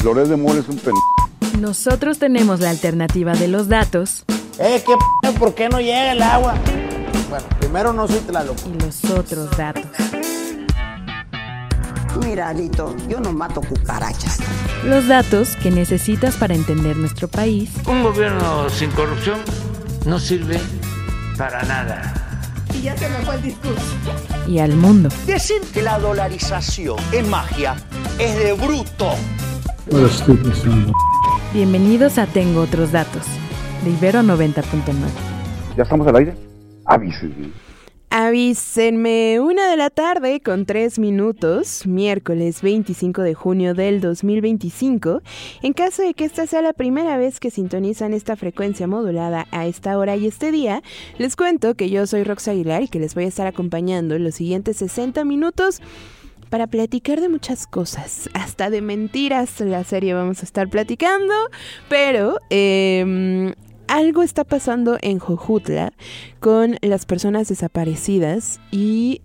Loret de Mola es un Nosotros tenemos la alternativa de los datos. ¿Por qué no llega el agua? Bueno, primero no soy Tlaloc. Y los otros datos. Mira, Alito, yo no mato cucarachas. Los datos que necesitas para entender nuestro país. Un gobierno sin corrupción no sirve para nada. Y ya se me fue el discurso. Y al mundo. Decir que la dolarización es magia es de bruto. Lo estoy pensando. Bienvenidos a Tengo Otros Datos, de Ibero 90.9. ¿Ya estamos al aire? Avísenme. Avísenme, 1:03 p.m, miércoles 25 de junio del 2025. En caso de que esta sea la primera vez que sintonizan esta frecuencia modulada a esta hora y este día, les cuento que yo soy Rox Aguilar y que les voy a estar acompañando en los siguientes 60 minutos para platicar de muchas cosas, hasta de mentiras la serie vamos a estar platicando, pero algo está pasando en Jojutla con las personas desaparecidas y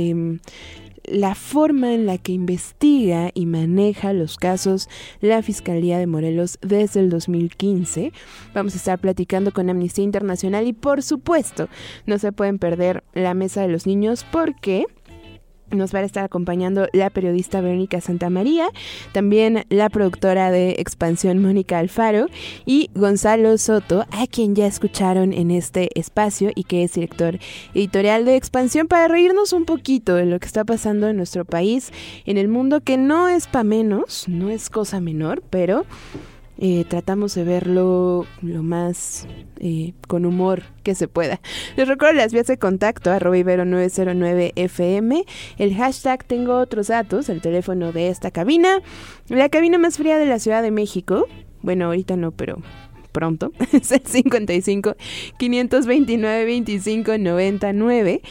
la forma en la que investiga y maneja los casos la Fiscalía de Morelos desde el 2015. Vamos a estar platicando con Amnistía Internacional y por supuesto no se pueden perder la Mesa de los Niños porque nos va a estar acompañando la periodista Verónica Santamaría, también la productora de Expansión Mónica Alfaro y Gonzalo Soto, a quien ya escucharon en este espacio y que es director editorial de Expansión, para reírnos un poquito de lo que está pasando en nuestro país, en el mundo, que no es pa' menos, no es cosa menor, pero tratamos de verlo lo más con humor que se pueda. Les recuerdo las vías de contacto, @ibero909fm, el hashtag Tengo Otros Datos, el teléfono de esta cabina, la cabina más fría de la Ciudad de México. Bueno, ahorita no, pero pronto, es el 55 529 25 99.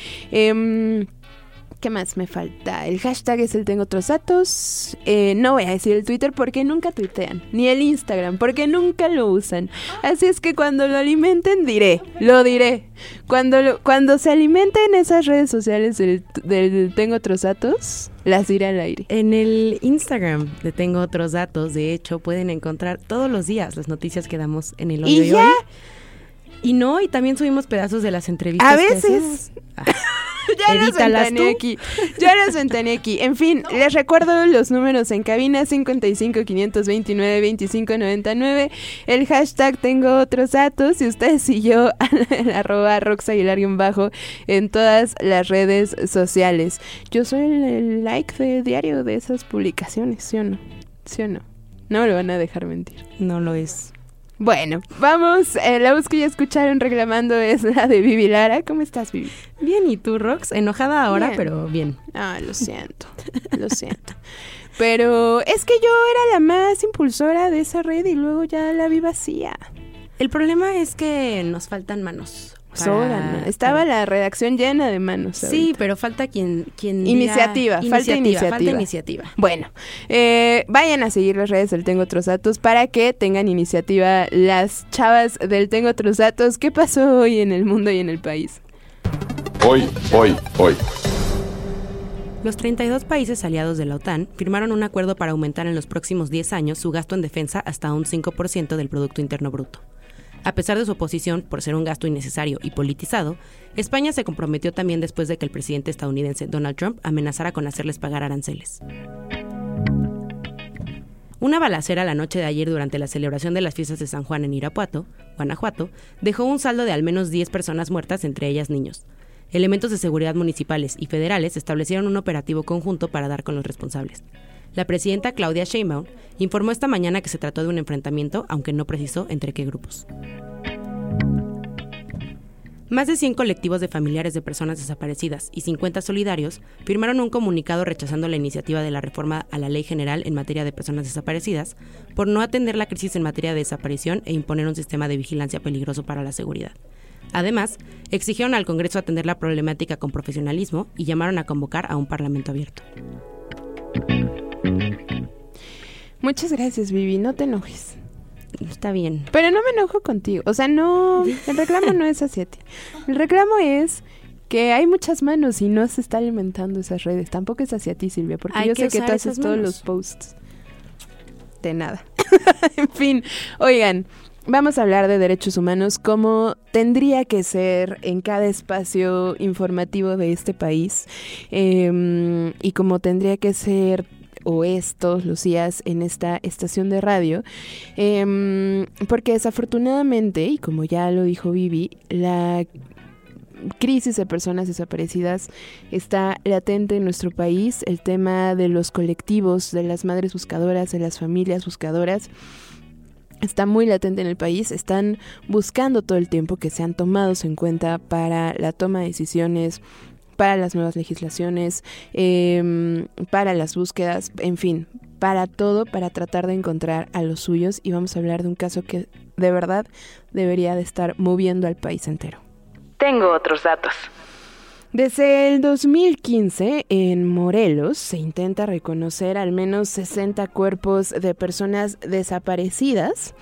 ¿Qué más me falta? El hashtag es el Tengo Otros Datos. No voy a decir el Twitter porque nunca tuitean. Ni el Instagram porque nunca lo usan. Así es que cuando lo alimenten lo diré. Cuando se alimenten esas redes sociales del Tengo Otros Datos, las diré al aire. En el Instagram de Tengo Otros Datos, de hecho, pueden encontrar todos los días las noticias que damos en el Hoy ¿Y ya? Hoy. Y también subimos pedazos de las entrevistas. A veces. Ya los ventaneé aquí. En fin, les recuerdo los números en cabina: 55 529 25 99. El hashtag Tengo Otros Datos. Y ustedes y yo, @RoxAguilar_ en todas las redes sociales. Yo soy el like de diario de esas publicaciones, ¿sí o no? ¿Sí o no? No me lo van a dejar mentir. No lo es. Bueno, vamos, la voz que ya escucharon reclamando es la de Vivi Lara. ¿Cómo estás, Vivi? Bien, ¿y tú, Rox? Enojada ahora, bien, pero bien. Ah, lo siento. Pero es que yo era la más impulsora de esa red y luego ya la vi vacía. El problema es que nos faltan manos. Estaba la redacción llena de manos ahorita. Sí, pero falta quien Iniciativa. Falta iniciativa. Bueno, vayan a seguir las redes del Tengo Otros Datos para que tengan iniciativa las chavas del Tengo Otros Datos. ¿Qué pasó hoy en el mundo y en el país? Hoy. Los 32 países aliados de la OTAN firmaron un acuerdo para aumentar en los próximos 10 años su gasto en defensa hasta un 5% del Producto Interno Bruto. A pesar de su oposición por ser un gasto innecesario y politizado, España se comprometió también después de que el presidente estadounidense Donald Trump amenazara con hacerles pagar aranceles. Una balacera la noche de ayer durante la celebración de las fiestas de San Juan en Irapuato, Guanajuato, dejó un saldo de al menos 10 personas muertas, entre ellas niños. Elementos de seguridad municipales y federales establecieron un operativo conjunto para dar con los responsables. La presidenta Claudia Sheinbaum informó esta mañana que se trató de un enfrentamiento, aunque no precisó entre qué grupos. Más de 100 colectivos de familiares de personas desaparecidas y 50 solidarios firmaron un comunicado rechazando la iniciativa de la reforma a la Ley General en materia de personas desaparecidas por no atender la crisis en materia de desaparición e imponer un sistema de vigilancia peligroso para la seguridad. Además, exigieron al Congreso atender la problemática con profesionalismo y llamaron a convocar a un parlamento abierto. Muchas gracias, Vivi, no te enojes. Está bien. Pero no me enojo contigo, o sea, no, el reclamo no es hacia ti. El reclamo es que hay muchas manos y no se está alimentando esas redes. Tampoco es hacia ti, Silvia, porque yo sé que tú haces todos los posts. De nada. En fin, oigan, vamos a hablar de derechos humanos como tendría que ser en cada espacio informativo de este país y como tendría que ser o es todos los días en esta estación de radio, porque desafortunadamente, y como ya lo dijo Vivi, la crisis de personas desaparecidas está latente en nuestro país. El tema de los colectivos, de las madres buscadoras, de las familias buscadoras, está muy latente en el país. Están buscando todo el tiempo que sean tomados en cuenta para la toma de decisiones, para las nuevas legislaciones, para las búsquedas, en fin, para todo, para tratar de encontrar a los suyos. Y vamos a hablar de un caso que de verdad debería de estar moviendo al país entero. Tengo otros datos. Desde el 2015, en Morelos, se intenta reconocer al menos 60 cuerpos de personas desaparecidas,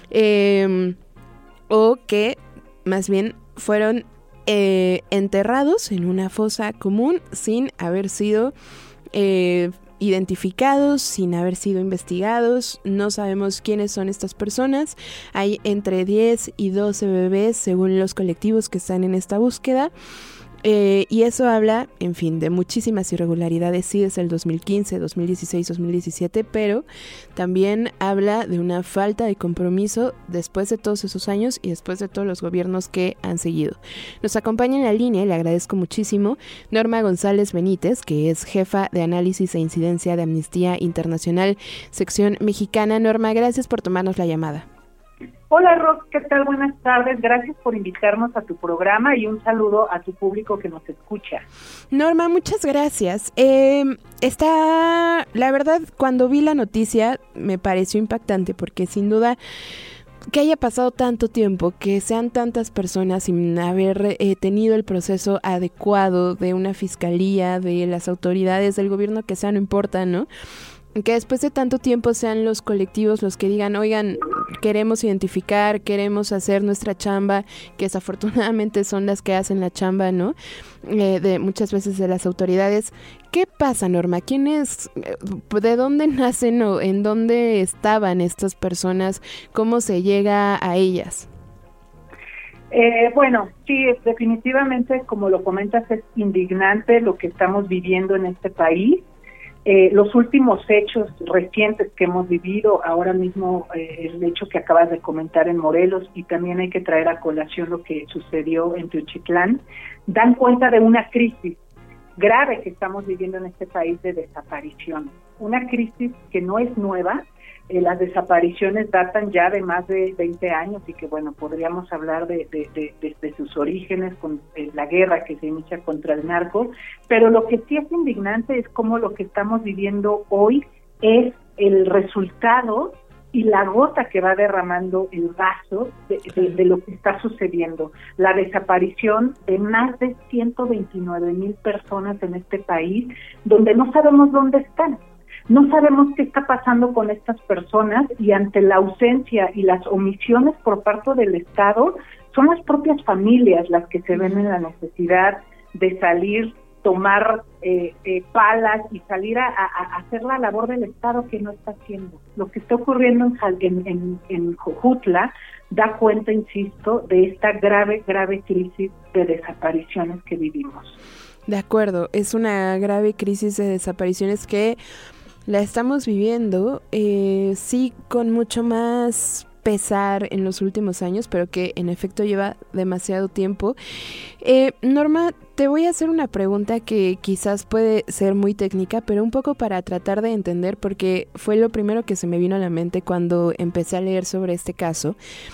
o que más bien fueron enterrados en una fosa común sin haber sido identificados, sin haber sido investigados. No sabemos quiénes son estas personas. Hay entre 10 y 12 bebés según los colectivos que están en esta búsqueda. Y eso habla, en fin, de muchísimas irregularidades, sí, desde el 2015, 2016, 2017, pero también habla de una falta de compromiso después de todos esos años y después de todos los gobiernos que han seguido. Nos acompaña en la línea, y le agradezco muchísimo, Norma González Benítez, que es jefa de análisis e incidencia de Amnistía Internacional, sección mexicana. Norma, gracias por tomarnos la llamada. Hola, Rox, ¿qué tal? Buenas tardes. Gracias por invitarnos a tu programa y un saludo a tu público que nos escucha. Norma, muchas gracias. La verdad, cuando vi la noticia me pareció impactante porque sin duda que haya pasado tanto tiempo, que sean tantas personas sin haber tenido el proceso adecuado de una fiscalía, de las autoridades, del gobierno que sea, no importa, ¿no? Que después de tanto tiempo sean los colectivos los que digan, oigan, queremos identificar, queremos hacer nuestra chamba, que desafortunadamente son las que hacen la chamba, ¿no? De muchas veces de las autoridades. ¿Qué pasa, Norma? ¿Quién es? ¿De dónde nacen o en dónde estaban estas personas? ¿Cómo se llega a ellas? Bueno, sí, definitivamente, como lo comentas, es indignante lo que estamos viviendo en este país. Los últimos hechos recientes que hemos vivido, ahora mismo el hecho que acabas de comentar en Morelos, y también hay que traer a colación lo que sucedió en Teochitlán, dan cuenta de una crisis grave que estamos viviendo en este país de desaparición. Una crisis que no es nueva. Las desapariciones datan ya de más de 20 años y que, bueno, podríamos hablar de sus orígenes con la guerra que se inicia contra el narco, pero lo que sí es indignante es cómo lo que estamos viviendo hoy es el resultado y la gota que va derramando el vaso de lo que está sucediendo. La desaparición de más de 129,000 personas en este país, donde no sabemos dónde están. No sabemos qué está pasando con estas personas, y ante la ausencia y las omisiones por parte del Estado, son las propias familias las que se ven en la necesidad de salir, tomar palas y salir a hacer la labor del Estado que no está haciendo. Lo que está ocurriendo en Jojutla da cuenta, insisto, de esta grave crisis de desapariciones que vivimos. De acuerdo, es una grave crisis de desapariciones que la estamos viviendo, sí, con mucho más pesar en los últimos años, pero que en efecto lleva demasiado tiempo. Norma, te voy a hacer una pregunta que quizás puede ser muy técnica, pero un poco para tratar de entender, porque fue lo primero que se me vino a la mente cuando empecé a leer sobre este caso.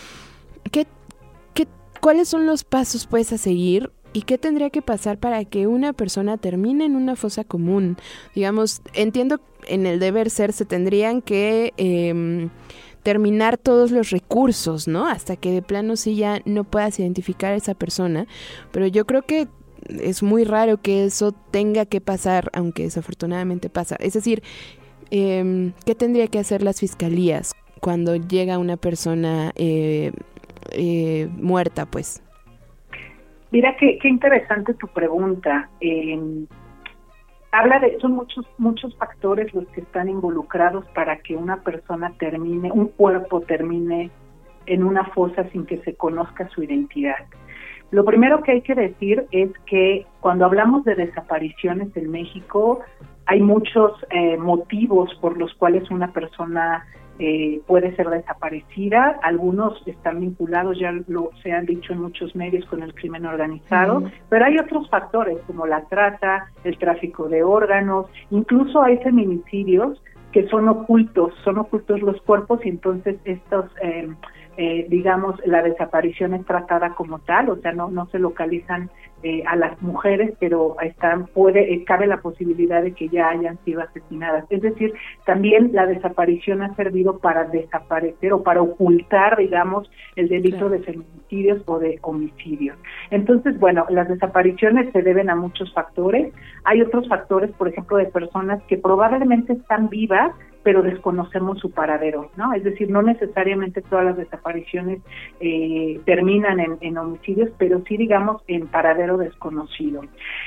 ¿Cuáles son los pasos, pues, a seguir? ¿Y qué tendría que pasar para que una persona termine en una fosa común? Digamos, entiendo en el deber ser se tendrían que terminar todos los recursos, ¿no? Hasta que de plano sí ya no puedas identificar a esa persona. Pero yo creo que es muy raro que eso tenga que pasar, aunque desafortunadamente pasa. Es decir, ¿qué tendría que hacer las fiscalías cuando llega una persona muerta, pues? Mira, qué interesante tu pregunta. son muchos factores los que están involucrados para que un cuerpo termine en una fosa sin que se conozca su identidad. Lo primero que hay que decir es que cuando hablamos de desapariciones en México, hay muchos motivos por los cuales una persona puede ser desaparecida. Algunos están vinculados, se han dicho en muchos medios, con el crimen organizado, pero hay otros factores como la trata, el tráfico de órganos, incluso hay feminicidios que son ocultos los cuerpos, y entonces estos digamos, la desaparición es tratada como tal, o sea, no se localizan a las mujeres, pero cabe la posibilidad de que ya hayan sido asesinadas. Es decir, también la desaparición ha servido para desaparecer o para ocultar, digamos, el delito de feminicidios o de homicidios. Entonces, bueno, las desapariciones se deben a muchos factores. Hay otros factores, por ejemplo, de personas que probablemente están vivas, pero desconocemos su paradero, ¿no? Es decir, no necesariamente todas las desapariciones terminan en homicidios, pero sí, digamos, en paradero desconocido.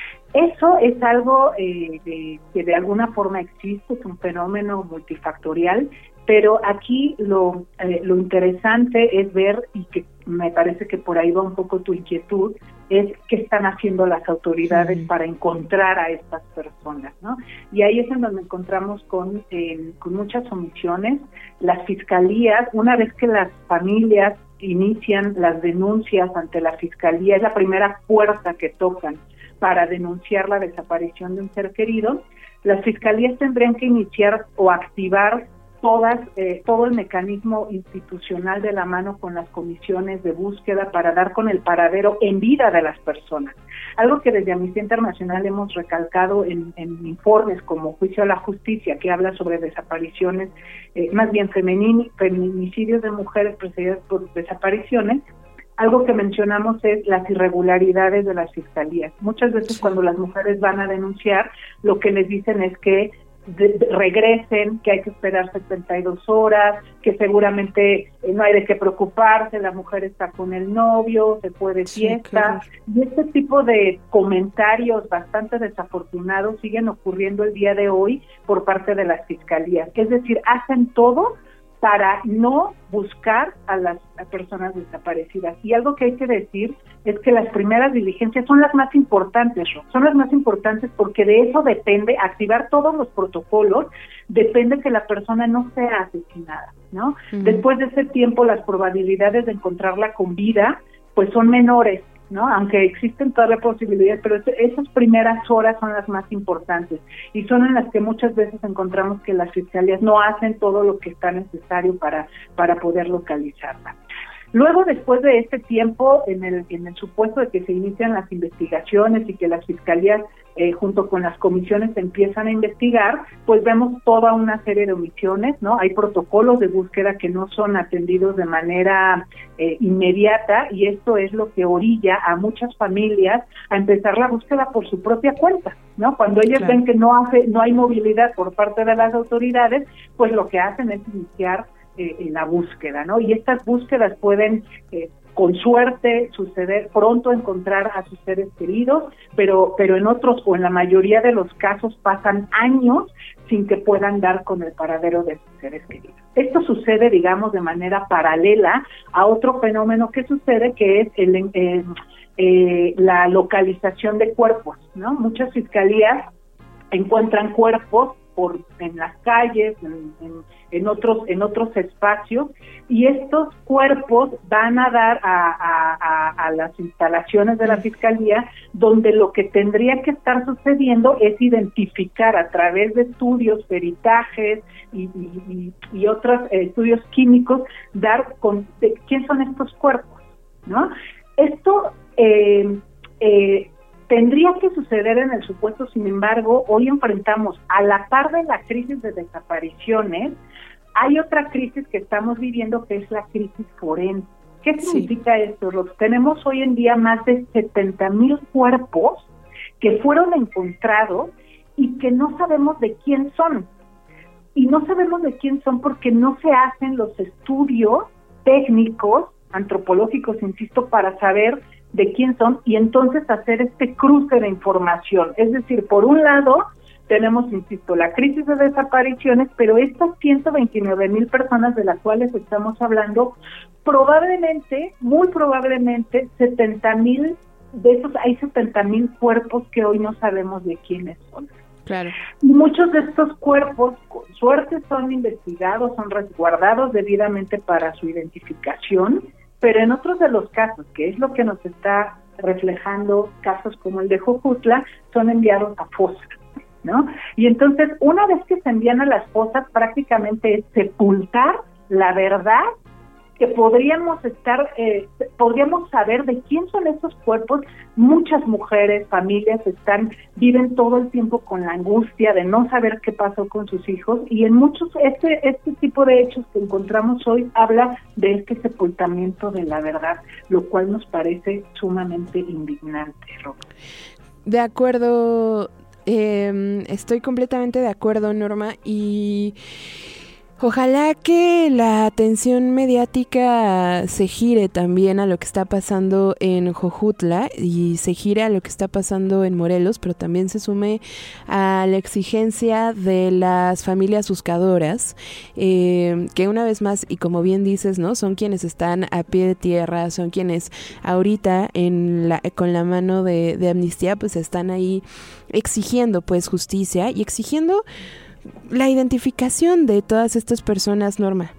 Eso es algo que de alguna forma existe, es un fenómeno multifactorial, pero aquí lo interesante es ver, y que me parece que por ahí va un poco tu inquietud, es qué están haciendo las autoridades para encontrar a estas personas, ¿no? Y ahí es en donde encontramos con muchas omisiones. Las fiscalías, una vez que las familias inician las denuncias ante la fiscalía, es la primera puerta que tocan para denunciar la desaparición de un ser querido, las fiscalías tendrían que iniciar o activar todo el mecanismo institucional de la mano con las comisiones de búsqueda para dar con el paradero en vida de las personas. Algo que desde Amnistía Internacional hemos recalcado en informes como Juicio a la Justicia, que habla sobre desapariciones, más bien feminicidios de mujeres precedidas por desapariciones. Algo que mencionamos es las irregularidades de las fiscalías. Muchas veces cuando las mujeres van a denunciar, lo que les dicen es que regresen, que hay que esperar 72 horas, que seguramente no hay de qué preocuparse, la mujer está con el novio, se fue de fiesta, y este tipo de comentarios bastante desafortunados siguen ocurriendo el día de hoy por parte de las fiscalías. Es decir, hacen todo para no buscar a las personas desaparecidas. Y algo que hay que decir es que las primeras diligencias son las más importantes, son las más importantes porque de eso depende, activar todos los protocolos, depende que la persona no sea asesinada, ¿no? Después de ese tiempo, las probabilidades de encontrarla con vida, pues son menores, ¿no? Aunque existen todavía posibilidades, pero esas primeras horas son las más importantes y son en las que muchas veces encontramos que las fiscalías no hacen todo lo que está necesario para poder localizarla. Luego, después de este tiempo, en el supuesto de que se inician las investigaciones y que las fiscalías junto con las comisiones empiezan a investigar, pues vemos toda una serie de omisiones, ¿no? Hay protocolos de búsqueda que no son atendidos de manera inmediata, y esto es lo que orilla a muchas familias a empezar la búsqueda por su propia cuenta, ¿no? Cuando ellas ven que no hay movilidad por parte de las autoridades, pues lo que hacen es iniciar la búsqueda, ¿no? Y estas búsquedas pueden, con suerte, suceder pronto, encontrar a sus seres queridos, pero en otros o en la mayoría de los casos pasan años sin que puedan dar con el paradero de sus seres queridos. Esto sucede, digamos, de manera paralela a otro fenómeno que sucede, que es la localización de cuerpos, ¿no? Muchas fiscalías encuentran cuerpos en las calles, en otros espacios, y estos cuerpos van a dar a las instalaciones de la fiscalía, donde lo que tendría que estar sucediendo es identificar a través de estudios, peritajes y otros estudios químicos, dar con quién son estos cuerpos, ¿no? Esto tendría que suceder en el supuesto, sin embargo, hoy enfrentamos, a la par de la crisis de desapariciones, hay otra crisis que estamos viviendo, que es la crisis forense. ¿Qué significa esto? Tenemos hoy en día más de 70,000 cuerpos que fueron encontrados y que no sabemos de quién son. Y no sabemos de quién son porque no se hacen los estudios técnicos, antropológicos, insisto, para saber de quién son, y entonces hacer este cruce de información. Es decir, por un lado, tenemos, insisto, la crisis de desapariciones, pero estas 129,000 personas de las cuales estamos hablando, probablemente, muy probablemente, 70,000 de esos, hay 70,000 cuerpos que hoy no sabemos de quiénes son. Claro. Y muchos de estos cuerpos, con suerte, son investigados, son resguardados debidamente para su identificación, pero en otros de los casos, que es lo que nos está reflejando casos como el de Jojutla, son enviados a fosas, ¿no? Y entonces, una vez que se envían a las fosas, prácticamente es sepultar la verdad que podríamos saber de quién son esos cuerpos. Muchas mujeres, familias viven todo el tiempo con la angustia de no saber qué pasó con sus hijos, y en muchos este tipo de hechos que encontramos hoy habla de este sepultamiento de la verdad, lo cual nos parece sumamente indignante, Rob. De acuerdo, estoy completamente de acuerdo, Norma, y ojalá que la atención mediática se gire también a lo que está pasando en Jojutla y se gire a lo que está pasando en Morelos, pero también se sume a la exigencia de las familias buscadoras, que una vez más, y como bien dices, ¿no?, son quienes están a pie de tierra, son quienes ahorita con la mano de Amnistía pues están ahí exigiendo pues justicia y exigiendo la identificación de todas estas personas, Norma.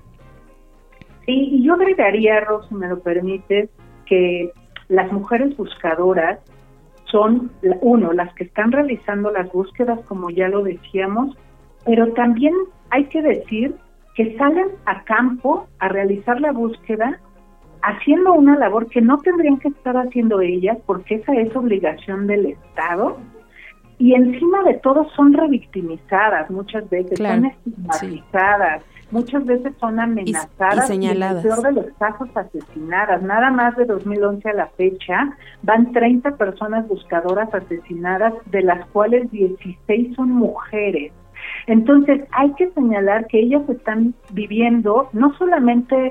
Sí, y yo agregaría, Ros, si me lo permites, que las mujeres buscadoras son, las que están realizando las búsquedas, como ya lo decíamos, pero también hay que decir que salen a campo a realizar la búsqueda haciendo una labor que no tendrían que estar haciendo ellas, porque esa es obligación del Estado. Y encima de todo son revictimizadas muchas veces, claro, son estigmatizadas, sí, muchas veces son amenazadas y señaladas. Y en el peor de los casos asesinadas. Nada más de 2011 a la fecha van 30 personas buscadoras asesinadas, de las cuales 16 son mujeres. Entonces hay que señalar que ellas están viviendo no solamente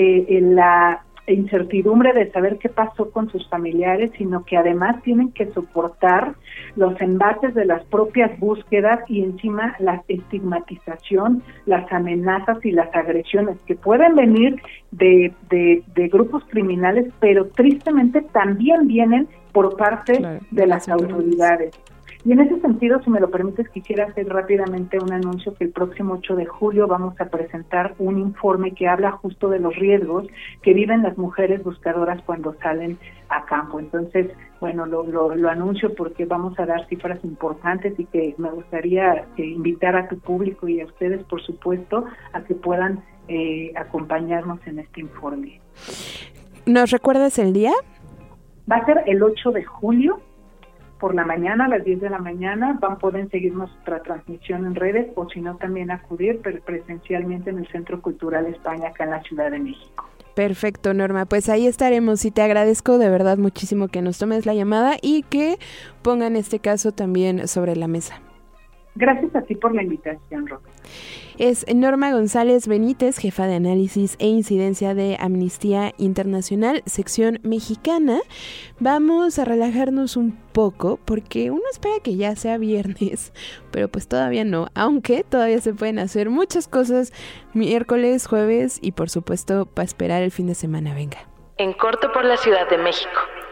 en la incertidumbre de saber qué pasó con sus familiares, sino que además tienen que soportar los embates de las propias búsquedas y encima la estigmatización, las amenazas y las agresiones que pueden venir de grupos criminales, pero tristemente también vienen por parte, claro, de las autoridades. Y en ese sentido, si me lo permites, quisiera hacer rápidamente un anuncio que el próximo 8 de julio vamos a presentar un informe que habla justo de los riesgos que viven las mujeres buscadoras cuando salen a campo. Entonces, bueno, lo anuncio porque vamos a dar cifras importantes y que me gustaría invitar a tu público y a ustedes, por supuesto, a que puedan acompañarnos en este informe. ¿Nos recuerdas el día? Va a ser el 8 de julio. Por la mañana, a las 10 de la mañana, pueden seguir nuestra transmisión en redes, o si no, también acudir presencialmente en el Centro Cultural España, acá en la Ciudad de México. Perfecto, Norma, pues ahí estaremos y te agradezco de verdad muchísimo que nos tomes la llamada y que pongan este caso también sobre la mesa. Gracias a ti por la invitación, Rosa. Es Norma González Benítez, jefa de análisis e incidencia de Amnistía Internacional, sección mexicana. Vamos a relajarnos un poco porque uno espera que ya sea viernes, pero pues todavía no, aunque todavía se pueden hacer muchas cosas miércoles, jueves y por supuesto para esperar el fin de semana. Venga. En corto por la Ciudad de México.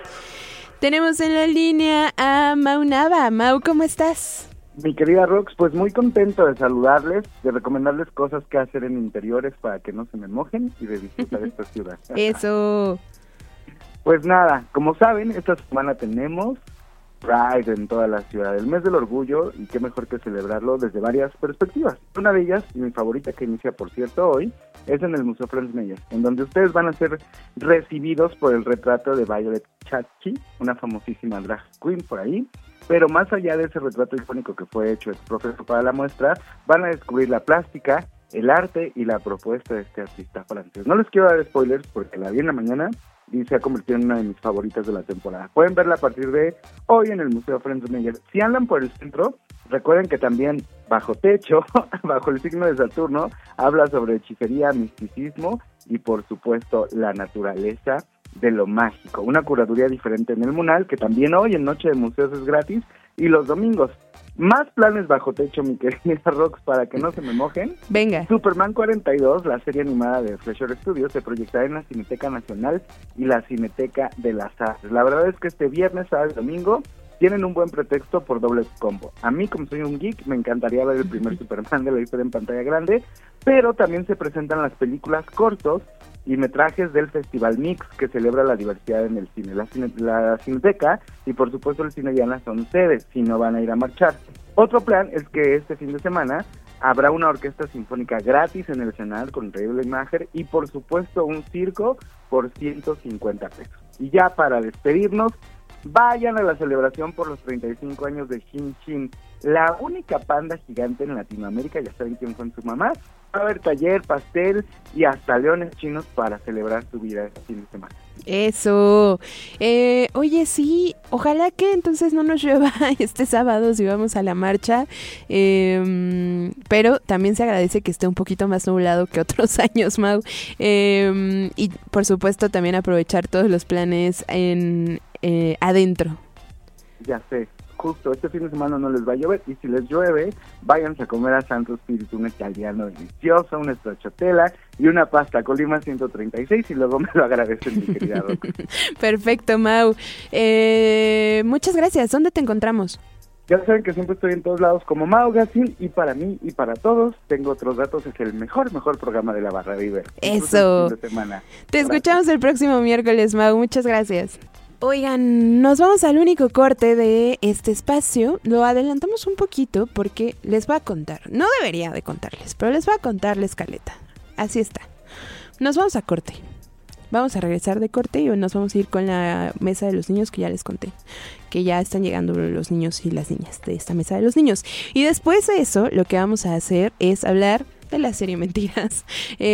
Tenemos en la línea a Mau Nava. Mau, ¿cómo estás? Mi querida Rox, pues muy contento de saludarles, de recomendarles cosas que hacer en interiores para que no se me mojen y de disfrutar esta ciudad. Eso. Pues nada, como saben, esta semana tenemos Pride en toda la ciudad, el mes del orgullo, y qué mejor que celebrarlo desde varias perspectivas. Una de ellas, y mi favorita que inicia por cierto hoy, es en el Museo Franz Mayer, en donde ustedes van a ser recibidos por el retrato de Violet Chachki, una famosísima drag queen por ahí. Pero más allá de ese retrato icónico que fue hecho exprofeso para la muestra, van a descubrir la plástica, el arte y la propuesta de este artista francés. No les quiero dar spoilers porque la vi en la mañana y se ha convertido en una de mis favoritas de la temporada. Pueden verla a partir de hoy en el Museo Franz Mayer. Si andan por el centro, recuerden que también Bajo Techo, bajo el signo de Saturno, habla sobre hechicería, misticismo y por supuesto la naturaleza de lo mágico. Una curaduría diferente en el Munal, que también hoy en Noche de Museos es gratis y los domingos. Más planes bajo techo, mi querida Rox, para que no se me mojen. Venga. Superman 42, la serie animada de Fleischer Studios, se proyectará en la Cineteca Nacional y la Cineteca de las Artes. La verdad es que este viernes, sábado y domingo tienen un buen pretexto por doble combo. A mí, como soy un geek, me encantaría ver el primer Superman de la historia en pantalla grande, pero también se presentan las películas cortos y metrajes del Festival Mix, que celebra la diversidad en el cine. La Cineteca y por supuesto el Cine Diana son sedes, si no van a ir a marchar. Otro plan es que este fin de semana habrá una orquesta sinfónica gratis en el Senal con increíble imagen y por supuesto un circo por 150 pesos. Y ya para despedirnos, vayan a la celebración por los 35 años de Shin Shin, la única panda gigante en Latinoamérica. Ya saben quién fue su mamá. Va a haber taller, pastel y hasta leones chinos para celebrar su vida este fin de semana. Eso. Oye, sí, ojalá que entonces no nos llueva este sábado si vamos a la marcha, pero también se agradece que esté un poquito más nublado que otros años, Mau. Y por supuesto también aprovechar todos los planes adentro. Ya sé. Justo, este fin de semana no les va a llover, y si les llueve, váyanse a comer a Santo Espíritu, un italiano delicioso, una stracciatella y una pasta Colima 136, y luego me lo agradecen, mi querida Rox. Perfecto, Mau. Muchas gracias. ¿Dónde te encontramos? Ya saben que siempre estoy en todos lados como Mau Gacil, y para mí y para todos, Tengo Otros Datos es el mejor programa de la Barra River. Eso. Fin de semana. Te escuchamos el próximo miércoles, Mau. Muchas gracias. Oigan, nos vamos al único corte de este espacio. Lo adelantamos un poquito porque les voy a contar. No debería de contarles, pero les voy a contar la escaleta. Así está. Nos vamos a corte. Vamos a regresar de corte y nos vamos a ir con la mesa de los niños que ya les conté. Que ya están llegando los niños y las niñas de esta mesa de los niños. Y después de eso, lo que vamos a hacer es hablar de la serie Mentiras.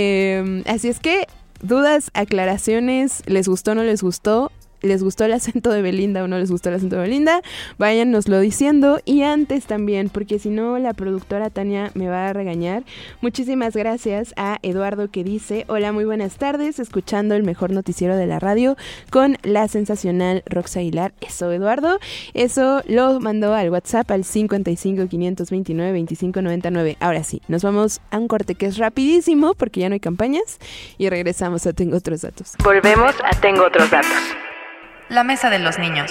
Así es que, dudas, aclaraciones, ¿les gustó o no les gustó? ¿Les gustó el acento de Belinda o no les gustó el acento de Belinda? Váyanoslo diciendo. Y antes también, porque si no la productora Tania me va a regañar, muchísimas gracias a Eduardo, que dice: hola, muy buenas tardes, escuchando el mejor noticiero de la radio con la sensacional Rox Aguilar. Eso, Eduardo, eso lo mandó al WhatsApp al 55 529 25 99. Ahora sí, nos vamos a un corte que es rapidísimo porque ya no hay campañas y regresamos a Tengo Otros Datos. Volvemos a Tengo Otros Datos. La mesa de los niños.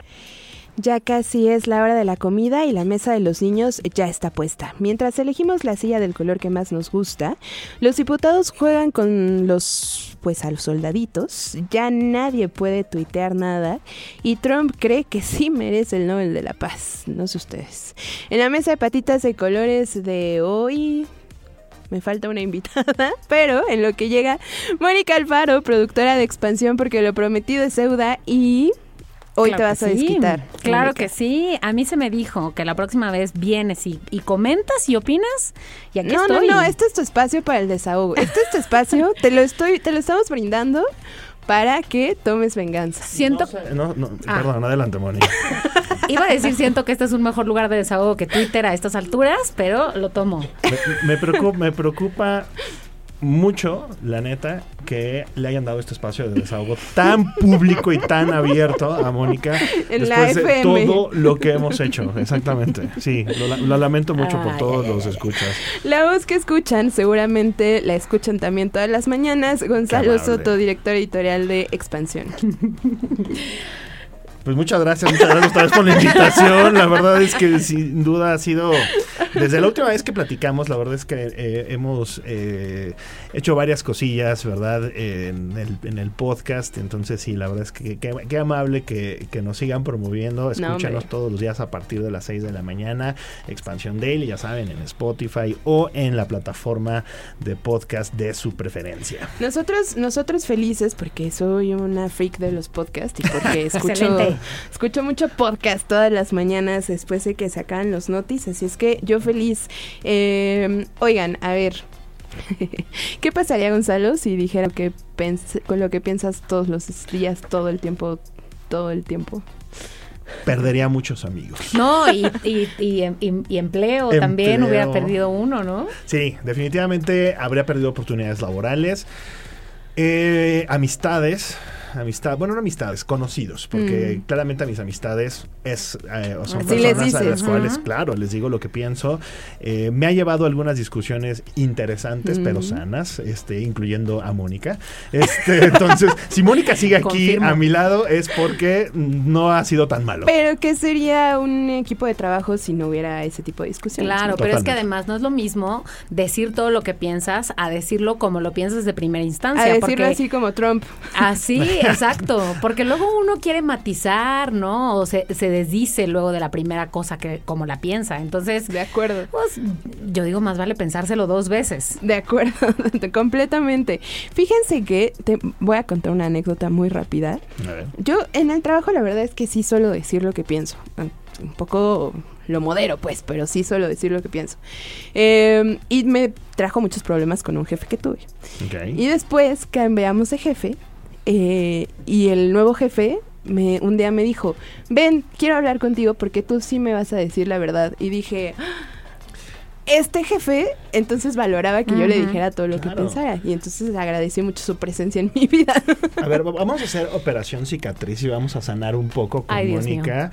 Ya casi es la hora de la comida y la mesa de los niños ya está puesta. Mientras elegimos la silla del color que más nos gusta, los diputados juegan con a los soldaditos. Ya nadie puede tuitear nada y Trump cree que sí merece el Nobel de la Paz. No sé ustedes. En la mesa de patitas de colores de hoy... me falta una invitada, pero en lo que llega Mónica Alfaro, productora de Expansión, porque lo prometido es deuda, y hoy te vas a desquitar. Claro que sí, a mí se me dijo que la próxima vez vienes y comentas y opinas, y aquí estoy. No, este es tu espacio para el desahogo. Este es tu espacio, te lo estamos brindando para que tomes venganza. Siento... Perdón, adelante, Mónica. Iba a decir, siento que este es un mejor lugar de desahogo que Twitter a estas alturas, pero lo tomo. Me preocupa mucho, la neta, que le hayan dado este espacio de desahogo tan público y tan abierto a Mónica en después de FM. Todo lo que hemos hecho. Exactamente. Sí, lo lamento mucho por todos los escuchas. La voz que escuchan, seguramente la escuchan también todas las mañanas. Gonzalo Soto, director editorial de Expansión. Pues muchas gracias otra vez por la invitación. La verdad es que sin duda ha sido, desde la última vez que platicamos, la verdad es que hemos hecho varias cosillas, ¿verdad? En el podcast. Entonces sí, la verdad es que qué amable que nos sigan promoviendo. Escúchanos todos los días a partir de las 6 de la mañana. Expansión Daily, ya saben, en Spotify o en la plataforma de podcast de su preferencia. Nosotros felices porque soy una freak de los podcasts y porque escucho mucho podcast todas las mañanas después de que sacan los notis, así es que yo feliz. Oigan, a ver, ¿qué pasaría, Gonzalo, si dijera con lo que piensas todos los días, todo el tiempo? Perdería muchos amigos. No, y empleo también hubiera perdido uno, ¿no? Sí, definitivamente habría perdido oportunidades laborales, amistades, no amistades, conocidos, porque claramente a mis amistades son sí personas a las cuales, claro, les digo lo que pienso. Me ha llevado a algunas discusiones interesantes, pero sanas, incluyendo a Mónica. Entonces, si Mónica sigue aquí Confirmo. a mi lado es porque no ha sido tan malo. Pero ¿qué sería un equipo de trabajo si no hubiera ese tipo de discusiones? Claro, Totalmente. pero es que además no es lo mismo decir todo lo que piensas a decirlo como lo piensas de primera instancia. A decirlo porque así como Trump. Así, exacto, porque luego uno quiere matizar, ¿no? O se desdice luego de la primera cosa que como la piensa. Entonces, de acuerdo. Pues yo digo, más vale pensárselo 2 veces. De acuerdo, completamente. Fíjense que te voy a contar una anécdota muy rápida. A ver. Yo en el trabajo la verdad es que sí suelo decir lo que pienso. Un poco lo modero, pues, pero sí suelo decir lo que pienso. Y me trajo muchos problemas con un jefe que tuve. Okay. Y después cambiamos de jefe y el nuevo jefe un día me dijo, ven, quiero hablar contigo porque tú sí me vas a decir la verdad. Y dije, este jefe entonces valoraba que yo le dijera todo lo que pensara. Y entonces agradecí mucho su presencia en mi vida. A ver, vamos a hacer operación cicatriz y vamos a sanar un poco con Mónica.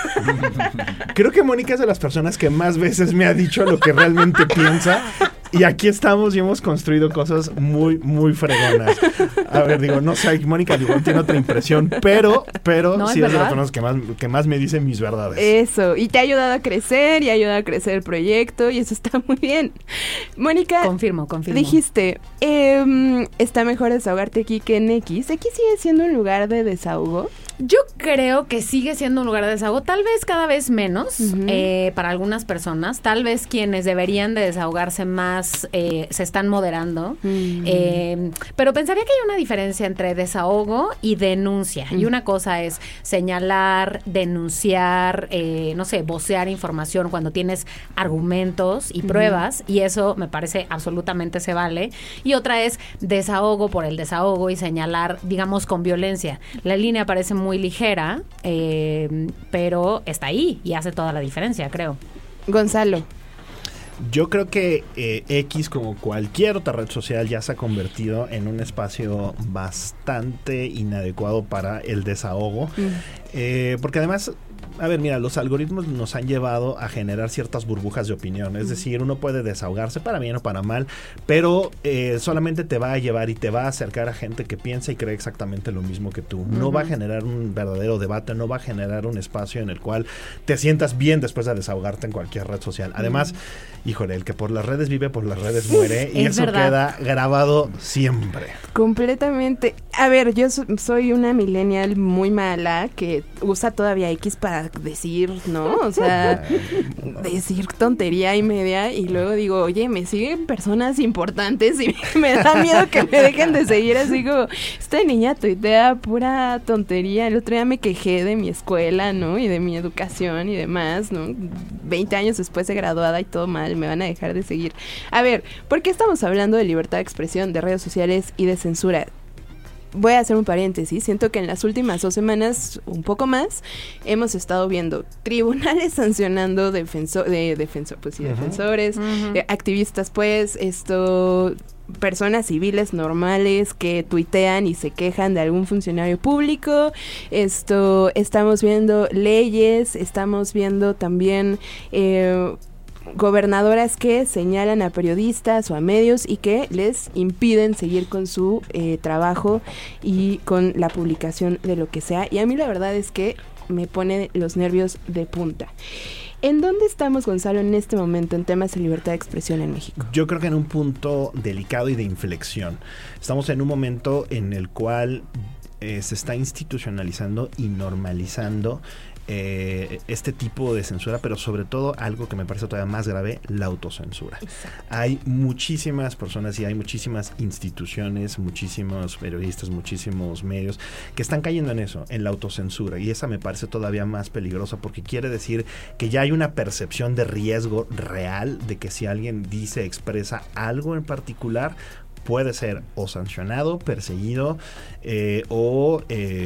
Creo que Mónica es de las personas que más veces me ha dicho lo que realmente piensa. Y aquí estamos y hemos construido cosas muy, muy fregonas. A ver, digo, no sé, Mónica igual tiene otra impresión, pero ¿No, sí es es de las verdad? personas que más me dicen mis verdades. Eso, y te ha ayudado a crecer y ha ayudado a crecer el proyecto y eso está muy bien. Mónica, Confirmo. dijiste, está mejor desahogarte aquí que en X. ¿X sigue siendo un lugar de desahogo? Yo creo que sigue siendo un lugar de desahogo, tal vez cada vez menos para algunas personas, tal vez quienes deberían de desahogarse más se están moderando, pero pensaría que hay una diferencia entre desahogo y denuncia, y una cosa es señalar, denunciar, no sé, vocear información cuando tienes argumentos y pruebas, y eso me parece absolutamente se vale, y otra es desahogo por el desahogo y señalar, digamos, con violencia. La línea parece muy ligera, pero está ahí y hace toda la diferencia, creo. Gonzalo. Yo creo que X, como cualquier otra red social, ya se ha convertido en un espacio bastante inadecuado para el desahogo. Porque además, a ver, mira, los algoritmos nos han llevado a generar ciertas burbujas de opinión. Es decir, uno puede desahogarse para bien o para mal, pero solamente te va a llevar y te va a acercar a gente que piensa y cree exactamente lo mismo que tú. No va a generar un verdadero debate, no va a generar un espacio en el cual te sientas bien después de desahogarte en cualquier red social. Además, híjole, el que por las redes vive, por las redes muere, y eso queda grabado siempre. Completamente. A ver, yo soy una millennial muy mala que usa todavía X para decir, ¿no? O sea, decir tontería y media, y luego digo, oye, me siguen personas importantes y me da miedo que me dejen de seguir, así como, esta niña tuitea pura tontería. El otro día me quejé de mi escuela, ¿no? Y de mi educación y demás, ¿no? 20 años después de graduada y todo mal, me van a dejar de seguir. A ver, ¿por qué estamos hablando de libertad de expresión, de redes sociales y de censura? Voy a hacer un paréntesis. Siento que en las últimas 2 semanas, un poco más, hemos estado viendo tribunales sancionando defensores, activistas, pues, personas civiles normales que tuitean y se quejan de algún funcionario público. Estamos viendo leyes, estamos viendo también gobernadoras que señalan a periodistas o a medios y que les impiden seguir con su trabajo y con la publicación de lo que sea. Y a mí la verdad es que me pone los nervios de punta. ¿En dónde estamos, Gonzalo, en este momento en temas de libertad de expresión en México? Yo creo que en un punto delicado y de inflexión. Estamos en un momento en el cual se está institucionalizando y normalizando este tipo de censura, pero sobre todo algo que me parece todavía más grave, la autocensura. Exacto. Hay muchísimas personas y hay muchísimas instituciones, muchísimos periodistas, muchísimos medios que están cayendo en eso, en la autocensura, y esa me parece todavía más peligrosa porque quiere decir que ya hay una percepción de riesgo real de que si alguien dice, expresa algo en particular, puede ser o sancionado, perseguido o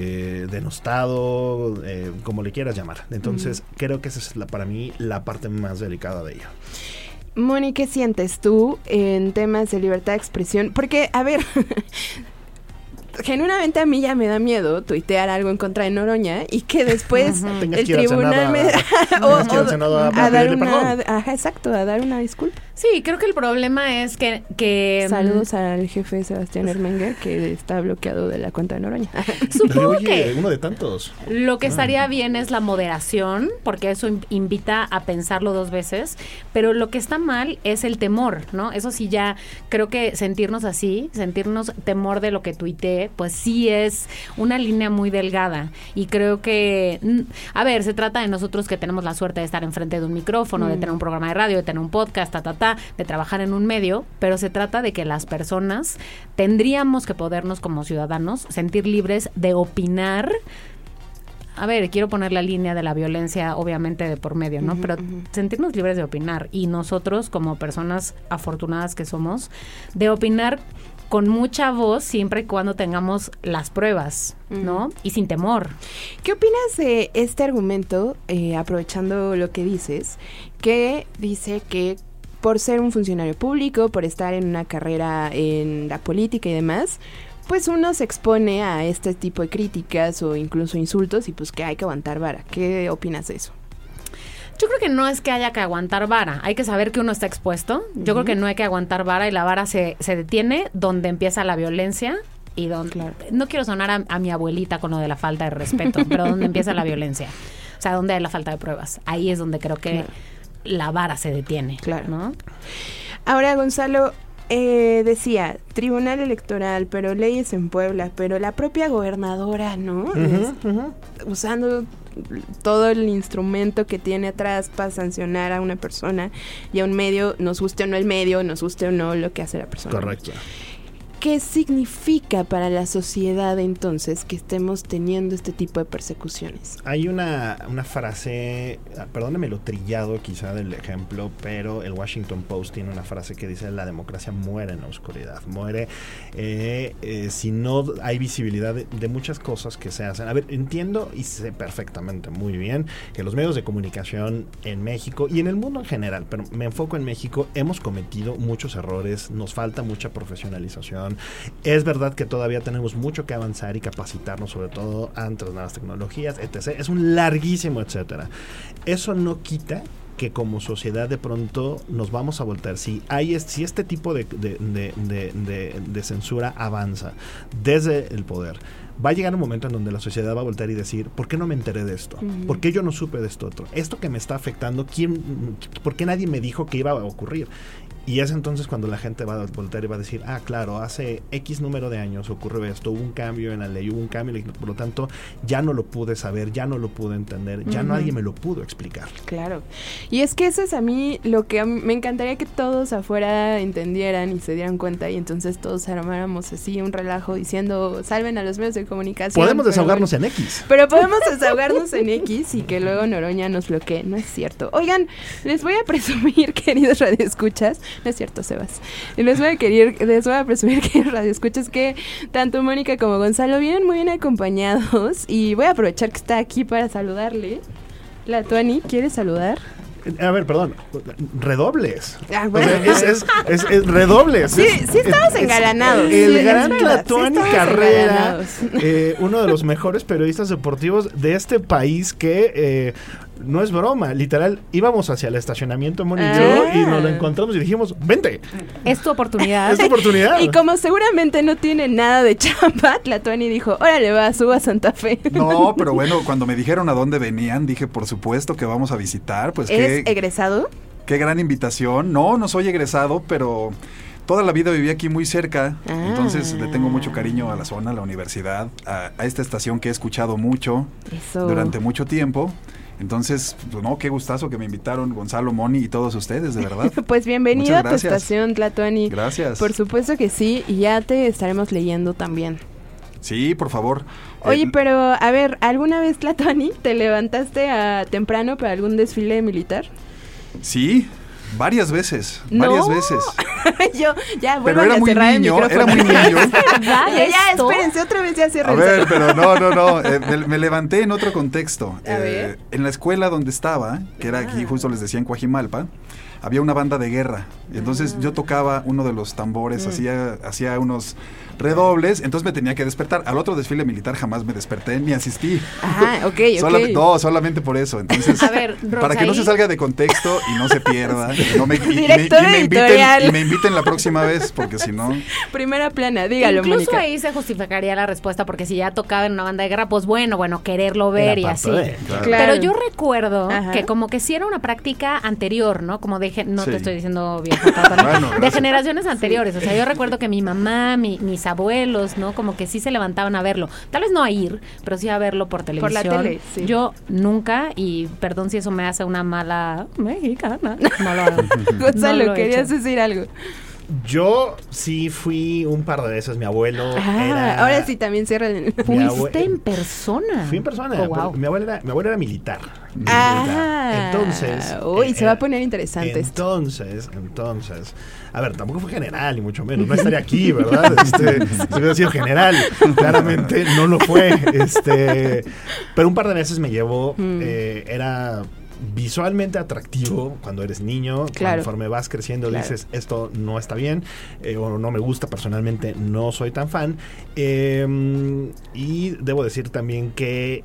denostado, como le quieras llamar. Entonces, creo que esa es para mí la parte más delicada de ello. Moni, ¿qué sientes tú en temas de libertad de expresión? Porque, a ver, genuinamente a mí ya me da miedo tuitear algo en contra de Noroña y que después Tengas el que ir al tribunal me Tengas que ir al Senado a dar pedirle una, perdón. exacto, a dar una disculpa. Sí, creo que el problema es que Saludos al jefe Sebastián Ermenger, que está bloqueado de la cuenta de Noroña. Supongo Oye, que uno de tantos. lo que estaría bien es la moderación, porque eso invita a pensarlo 2 veces, pero lo que está mal es el temor, ¿no? Eso sí, ya creo que sentirnos así, sentirnos temor de lo que tuiteé, pues sí es una línea muy delgada, y creo que, a ver, se trata de nosotros que tenemos la suerte de estar enfrente de un micrófono, de tener un programa de radio, de tener un podcast, de trabajar en un medio, pero se trata de que las personas tendríamos que podernos como ciudadanos sentir libres de opinar. A ver, quiero poner la línea de la violencia obviamente de por medio, ¿no? Pero sentirnos libres de opinar, y nosotros como personas afortunadas que somos, de opinar con mucha voz siempre y cuando tengamos las pruebas, ¿no? Y sin temor. ¿Qué opinas de este argumento, aprovechando lo que dices, que dice que por ser un funcionario público, por estar en una carrera en la política y demás, pues uno se expone a este tipo de críticas o incluso insultos y pues que hay que aguantar vara? ¿Qué opinas de eso? Yo creo que no es que haya que aguantar vara, hay que saber que uno está expuesto. Yo creo que no hay que aguantar vara, y la vara se detiene donde empieza la violencia y donde... Claro. No quiero sonar a mi abuelita con lo de la falta de respeto, pero donde empieza la violencia, o sea, donde hay la falta de pruebas, ahí es donde creo que la vara se detiene. Claro. ¿No? Ahora, Gonzalo, decía, Tribunal Electoral, pero leyes en Puebla, pero la propia gobernadora, ¿no? Usando todo el instrumento que tiene atrás para sancionar a una persona y a un medio, nos guste o no el medio, nos guste o no lo que hace la persona. Correcto. ¿Qué significa para la sociedad entonces que estemos teniendo este tipo de persecuciones? Hay una frase, perdóneme lo trillado quizá del ejemplo, pero el Washington Post tiene una frase que dice: la democracia muere en la oscuridad, muere si no hay visibilidad de muchas cosas que se hacen. A ver, entiendo y sé perfectamente muy bien que los medios de comunicación en México y en el mundo en general, pero me enfoco en México, hemos cometido muchos errores, nos falta mucha profesionalización. Es verdad que todavía tenemos mucho que avanzar y capacitarnos, sobre todo ante las nuevas tecnologías, etc. Es un larguísimo etcétera. Eso no quita que como sociedad de pronto nos vamos a voltear. Si este tipo de censura avanza desde el poder, va a llegar un momento en donde la sociedad va a voltear y decir: ¿por qué no me enteré de esto? ¿Por qué yo no supe de esto otro? Esto que me está afectando, ¿por qué nadie me dijo que iba a ocurrir? Y es entonces cuando la gente va a voltear y va a decir: ah, claro, hace X número de años ocurrió esto, hubo un cambio en la ley, hubo un cambio, por lo tanto ya no lo pude saber, ya no lo pude entender, ya nadie me lo pudo explicar. Claro, y es que eso es a mí lo que me encantaría que todos afuera entendieran y se dieran cuenta, y entonces todos armáramos así un relajo diciendo: salven a los medios de comunicación. Podemos desahogarnos en X. Pero podemos desahogarnos en X y que luego Noroña nos bloquee, no es cierto. Oigan, les voy a presumir, queridos radioescuchas, no es cierto, Sebas. Les voy a presumir que radioescuchas que tanto Mónica como Gonzalo vienen muy bien acompañados, y voy a aprovechar que está aquí para saludarle. La Tuani, ¿quieres saludar? A ver, perdón, redobles. Ah, bueno. O sea, es redobles. Sí, estamos engalanados. El gran sí, Tlatuani Carrera, uno de los mejores periodistas deportivos de este país, que no es broma, literal, íbamos hacia el estacionamiento Moni y yo, y nos lo encontramos y dijimos: vente. Es tu oportunidad. Es tu oportunidad. Y como seguramente no tiene nada de chamba, Tlatuani dijo: órale, va, suba a Santa Fe. No, pero bueno, cuando me dijeron a dónde venían, dije: por supuesto que vamos a visitar. Pues ¿eres egresado? Qué gran invitación. No soy egresado, pero toda la vida viví aquí muy cerca, entonces le tengo mucho cariño a la zona, a la universidad, a esta estación que he escuchado mucho durante mucho tiempo. Entonces, pues no, qué gustazo que me invitaron, Gonzalo, Moni y todos ustedes, de verdad. Pues bienvenido a tu estación, Tlatuani. Gracias. Por supuesto que sí, y ya te estaremos leyendo también. Sí, por favor. Oye, pero a ver, ¿alguna vez, Tlatuani, te levantaste temprano para algún desfile militar? Sí, varias veces, varias veces. Yo, ya, pero era muy niño, era muy niño. Ya, espérense, otra vez ya cierro. A ver, pero no, me levanté en otro contexto. A ver. En la escuela donde estaba, que era aquí, justo les decía, en Coajimalpa, había una banda de guerra. Y entonces yo tocaba uno de los tambores, hacía unos redobles, entonces me tenía que despertar. Al otro desfile militar jamás me desperté ni asistí. No, solamente por eso. Entonces, a ver, para que no se salga de contexto y no se pierda, y me inviten la próxima vez, porque si no... Primera plana, dígalo, Incluso Mónica. ahí se justificaría la respuesta, porque si ya tocaba en una banda de guerra, pues bueno, quererlo ver y así. Claro. Pero yo recuerdo que como que sí era una práctica anterior, ¿no? Como no te estoy diciendo vieja, de generaciones anteriores. O sea, yo recuerdo que mi mamá, mis abuelos, ¿no? Como que sí se levantaban a verlo. Tal vez no a ir, pero sí a verlo por televisión. Por la tele, sí. Yo nunca, y perdón si eso me hace una mala mexicana, no lo hago. Gonzalo, no querías decir algo. Yo sí fui un par de veces. Mi abuelo era... Ahora sí también cierran el... ¿Fuiste en persona? Fui en persona. Wow. Mi abuelo era militar. Entonces... Uy, se va a poner interesante entonces, a ver, tampoco fue general, ni mucho menos. No estaría aquí, ¿verdad? Si hubiera sido general. Claramente no lo fue. Pero un par de veces me llevó... Era... visualmente atractivo cuando eres niño, conforme vas creciendo dices esto no está bien o no me gusta, personalmente no soy tan fan, y debo decir también que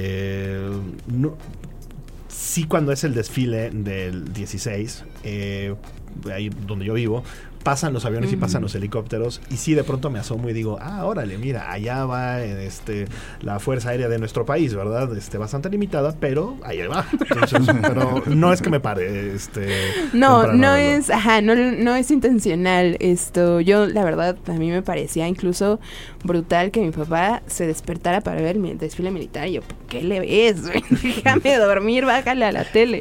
sí, cuando es el desfile del 16, ahí donde yo vivo, pasan los aviones y pasan los helicópteros, y sí, de pronto me asomo y digo, órale, mira, allá va la Fuerza Aérea de nuestro país, ¿verdad? Bastante limitada, pero ahí va. Entonces, pero no es que me pare, no es intencional esto. Yo, la verdad, a mí me parecía incluso brutal que mi papá se despertara para ver el desfile militar, y yo, ¿qué le ves? Déjame dormir, bájale a la tele.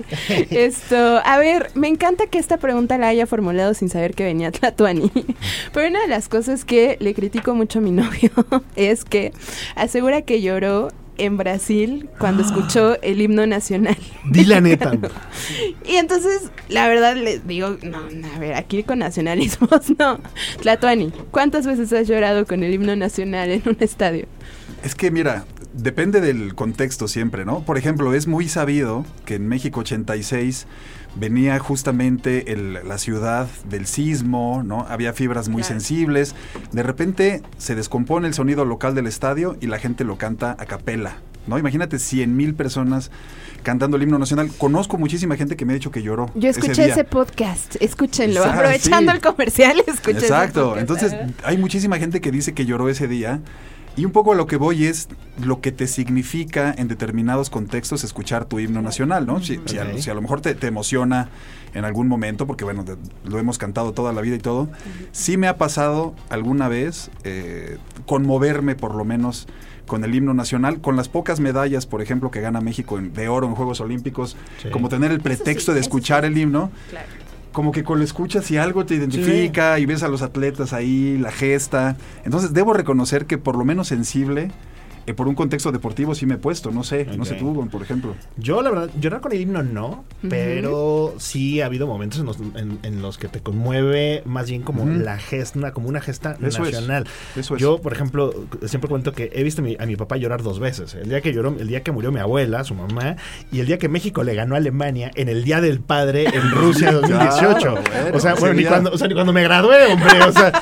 A ver, me encanta que esta pregunta la haya formulado sin saber que venía Tlatuani. Pero una de las cosas que le critico mucho a mi novio es que asegura que lloró en Brasil cuando escuchó el himno nacional. Di la neta. Y entonces, la verdad, les digo, no, a ver, aquí con nacionalismos, no. Tlatuani, ¿cuántas veces has llorado con el himno nacional en un estadio? Es que mira, depende del contexto siempre, ¿no? Por ejemplo, es muy sabido que en México 86 venía justamente la ciudad del sismo, ¿no? Había fibras muy sensibles. De repente se descompone el sonido local del estadio y la gente lo canta a capela, ¿no? Imagínate 100,000 personas cantando el himno nacional. Conozco muchísima gente que me ha dicho que lloró. Yo escuché ese podcast, escúchenlo. Aprovechando el comercial, escuché ese podcast. Entonces, hay muchísima gente que dice que lloró ese día. Y un poco a lo que voy es lo que te significa en determinados contextos escuchar tu himno nacional, ¿no? Si a lo mejor te emociona en algún momento, porque bueno, lo hemos cantado toda la vida y todo. Sí me ha pasado alguna vez conmoverme por lo menos con el himno nacional, con las pocas medallas, por ejemplo, que gana México de oro en Juegos Olímpicos, como tener el pretexto de escuchar el himno. Claro. Como que cuando lo escuchas y algo te identifica y ves a los atletas ahí, la gesta. Entonces debo reconocer que por lo menos sensible, por un contexto deportivo sí me he puesto, no sé tú, por ejemplo. Yo la verdad, llorar con el himno no, pero sí ha habido momentos en los que te conmueve más bien como la gesta, como una gesta nacional. Yo, por ejemplo, siempre cuento que he visto a mi papá llorar 2 veces. El día que murió mi abuela, su mamá, y el día que México le ganó a Alemania en el Día del Padre en Rusia 2018. Ni cuando me gradué, hombre.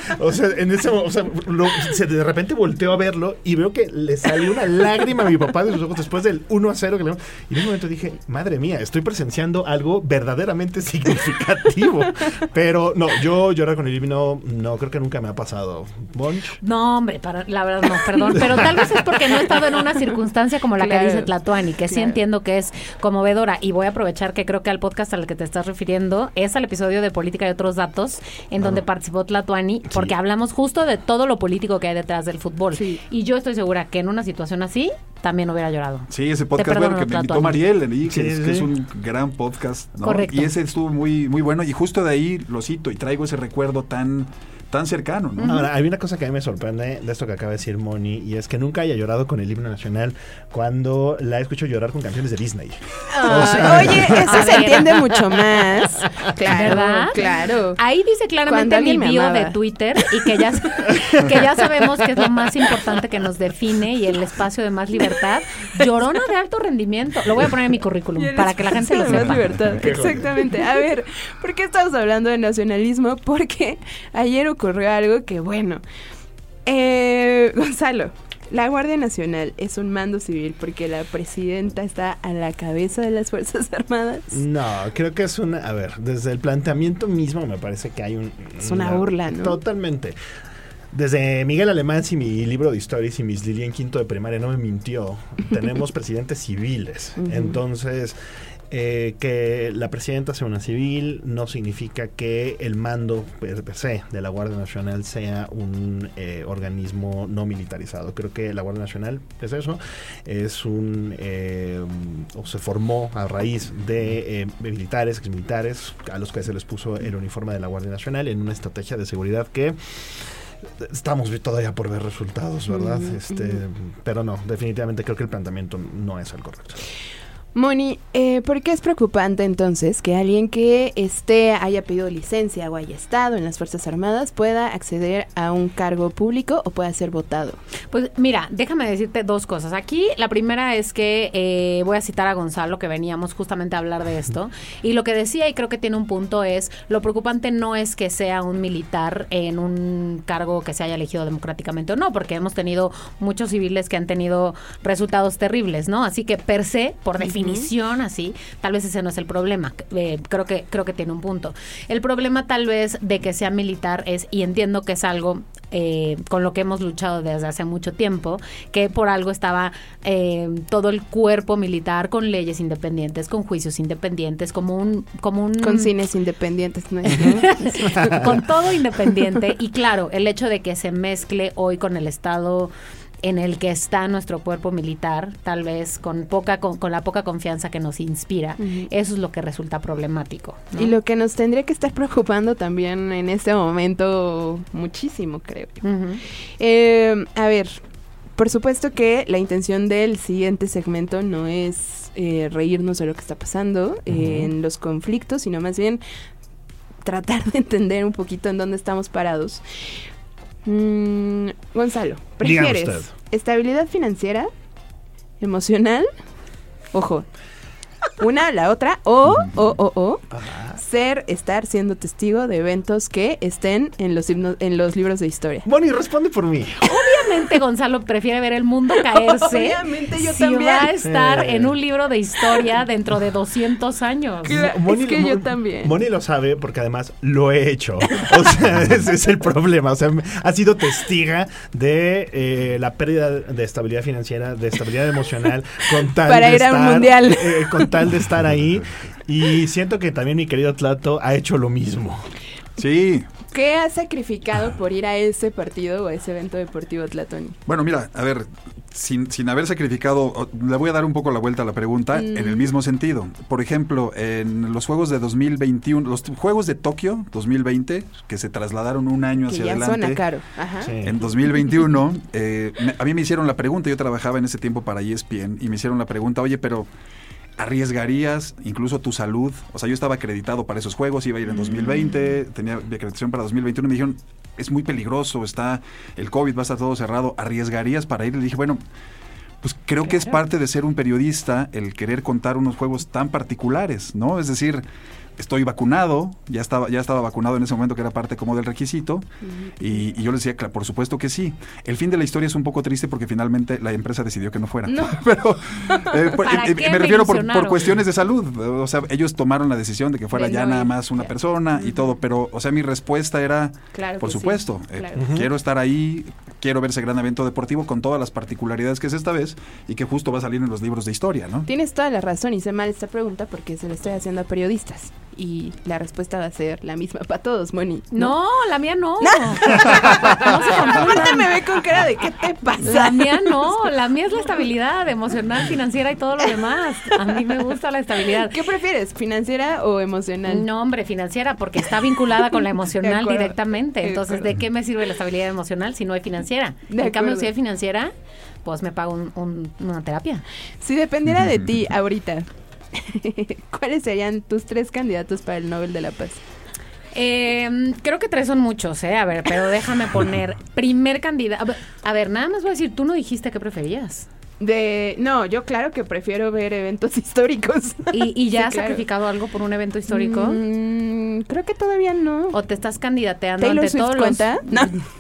De repente volteo a verlo y veo que le salió una lágrima a mi papá de sus ojos después del 1-0 y en un momento dije, madre mía, estoy presenciando algo verdaderamente significativo. Pero no, yo llorar con el himno no, creo que nunca me ha pasado. ¿Monch? No, hombre, la verdad no, perdón, pero tal vez es porque no he estado en una circunstancia como la que dice Tlatuani, que sí entiendo que es conmovedora, y voy a aprovechar que creo que al podcast al que te estás refiriendo es al episodio de Política y Otros Datos, en donde participó Tlatuani, porque hablamos justo de todo lo político que hay detrás del fútbol, y yo estoy segura que en una situación así también hubiera llorado. Sí, ese podcast que me invitó Mariel, que es un gran podcast, ¿no? Correcto. Y ese estuvo muy, muy bueno, y justo de ahí lo cito y traigo ese recuerdo tan tan cercano, ¿no? Ahora, hay una cosa que a mí me sorprende de esto que acaba de decir Moni, y es que nunca haya llorado con el himno nacional cuando la escucho llorar con canciones de Disney. Oye, eso se entiende mucho más. Claro, ¿verdad? Claro. Ahí dice claramente en mi bio de Twitter y que ya sabemos que es lo más importante que nos define y el espacio de más libertad. Llorona de alto rendimiento. Lo voy a poner en mi currículum para que la gente lo sepa. Libertad. Exactamente. A ver, ¿por qué estamos hablando de nacionalismo? Porque ayer ocurrió algo que, bueno, Gonzalo, la Guardia Nacional es un mando civil porque la presidenta está a la cabeza de las Fuerzas Armadas. No, creo que es una... A ver, desde el planteamiento mismo me parece que hay es una burla, ¿no? Totalmente. Desde Miguel Alemán, si mi libro de historias y mis Lili en quinto de primaria no me mintió, tenemos presidentes civiles. Entonces... que la presidenta sea una civil no significa que el mando per se de la Guardia Nacional sea un organismo no militarizado. Creo que la Guardia Nacional es eso, es o se formó a raíz de militares, exmilitares, a los que se les puso el uniforme de la Guardia Nacional en una estrategia de seguridad que estamos todavía por ver resultados, ¿verdad? Pero no, definitivamente creo que el planteamiento no es el correcto. Moni, ¿por qué es preocupante entonces que alguien que haya pedido licencia o haya estado en las Fuerzas Armadas pueda acceder a un cargo público o pueda ser votado? Pues mira, déjame decirte dos cosas. Aquí la primera es que voy a citar a Gonzalo, que veníamos justamente a hablar de esto, y lo que decía, y creo que tiene un punto, es lo preocupante no es que sea un militar en un cargo que se haya elegido democráticamente o no, porque hemos tenido muchos civiles que han tenido resultados terribles, ¿no? Así que per se, por definición, así, tal vez ese no es el problema. Creo que tiene un punto. El problema tal vez de que sea militar es, y entiendo que es algo con lo que hemos luchado desde hace mucho tiempo, que por algo estaba todo el cuerpo militar con leyes independientes, con juicios independientes, con cines independientes, ¿no? Con todo independiente. Y claro, el hecho de que se mezcle hoy con el Estado en el que está nuestro cuerpo militar, tal vez con la poca confianza que nos inspira, eso es lo que resulta problemático, ¿no? Y lo que nos tendría que estar preocupando también en este momento muchísimo, creo. A ver, por supuesto que la intención del siguiente segmento no es reírnos de lo que está pasando en los conflictos, sino más bien tratar de entender un poquito en dónde estamos parados. Gonzalo, ¿prefieres estabilidad financiera, emocional, ojo, una, la otra, o estar siendo testigo de eventos que estén en los libros de historia? Bonnie, responde por mí. Obviamente Gonzalo prefiere ver el mundo caerse. Obviamente yo si también. Va a estar en un libro de historia dentro de 200 años. Es que yo también. Bonnie lo sabe porque además lo he hecho. O sea, ese es el problema. O sea, ha sido testiga de la pérdida de estabilidad financiera, de estabilidad emocional, con tal para de ir estar, a un mundial. Con tal de estar ahí. Y siento que también mi querido Tlato ha hecho lo mismo. Sí. ¿Qué has sacrificado por ir a ese partido o a ese evento deportivo, Tlatoni? Bueno, mira, a ver, sin haber sacrificado, le voy a dar un poco la vuelta a la pregunta en el mismo sentido. Por ejemplo, en los Juegos de 2021, los Juegos de Tokio 2020, que se trasladaron un año hacia adelante. Que ya suena caro. Ajá. Sí. En 2021, a mí me hicieron la pregunta, yo trabajaba en ese tiempo para ESPN, y me hicieron la pregunta, oye, pero ¿arriesgarías incluso tu salud? O sea, yo estaba acreditado para esos juegos, iba a ir en 2020, tenía mi acreditación para 2021, me dijeron, es muy peligroso, el COVID, va a estar todo cerrado, ¿arriesgarías para ir? Le dije, bueno, pues creo que es parte de ser un periodista el querer contar unos juegos tan particulares, ¿no? Es decir, estoy vacunado, ya estaba vacunado en ese momento, que era parte como del requisito, y yo les decía, por supuesto que sí. El fin de la historia es un poco triste porque finalmente la empresa decidió que no fuera. No. Pero me refiero por cuestiones de salud. O sea, ellos tomaron la decisión de que fuera ya nada más una persona y todo, pero, o sea, mi respuesta era, por supuesto, quiero estar ahí, quiero ver ese gran evento deportivo con todas las particularidades que es esta vez y que justo va a salir en los libros de historia, ¿no? Tienes toda la razón, hice mal esta pregunta porque se la estoy haciendo a periodistas. Y la respuesta va a ser la misma para todos, Moni. No, la mía no. No se confundan me ve con cara de ¿qué te pasa? La mía no, la mía es la estabilidad emocional, financiera y todo lo demás. A mí me gusta la estabilidad. ¿Qué prefieres, financiera o emocional? No, hombre, financiera, porque está vinculada con la emocional directamente. Entonces, ¿de qué me sirve la estabilidad emocional si no hay financiera? En cambio, si hay financiera, pues me pago una terapia. Si dependiera de ti ahorita, ¿cuáles serían tus 3 candidatos para el Nobel de la Paz? Creo que 3 son muchos, a ver, pero déjame poner primer candidato. A ver, nada más voy a decir, tú no dijiste qué preferías. No, yo claro que prefiero ver eventos históricos. ¿Y ya has sacrificado algo por un evento histórico? Creo que todavía no. ¿O te estás candidateando Taylor ante Swift todos cuenta? No.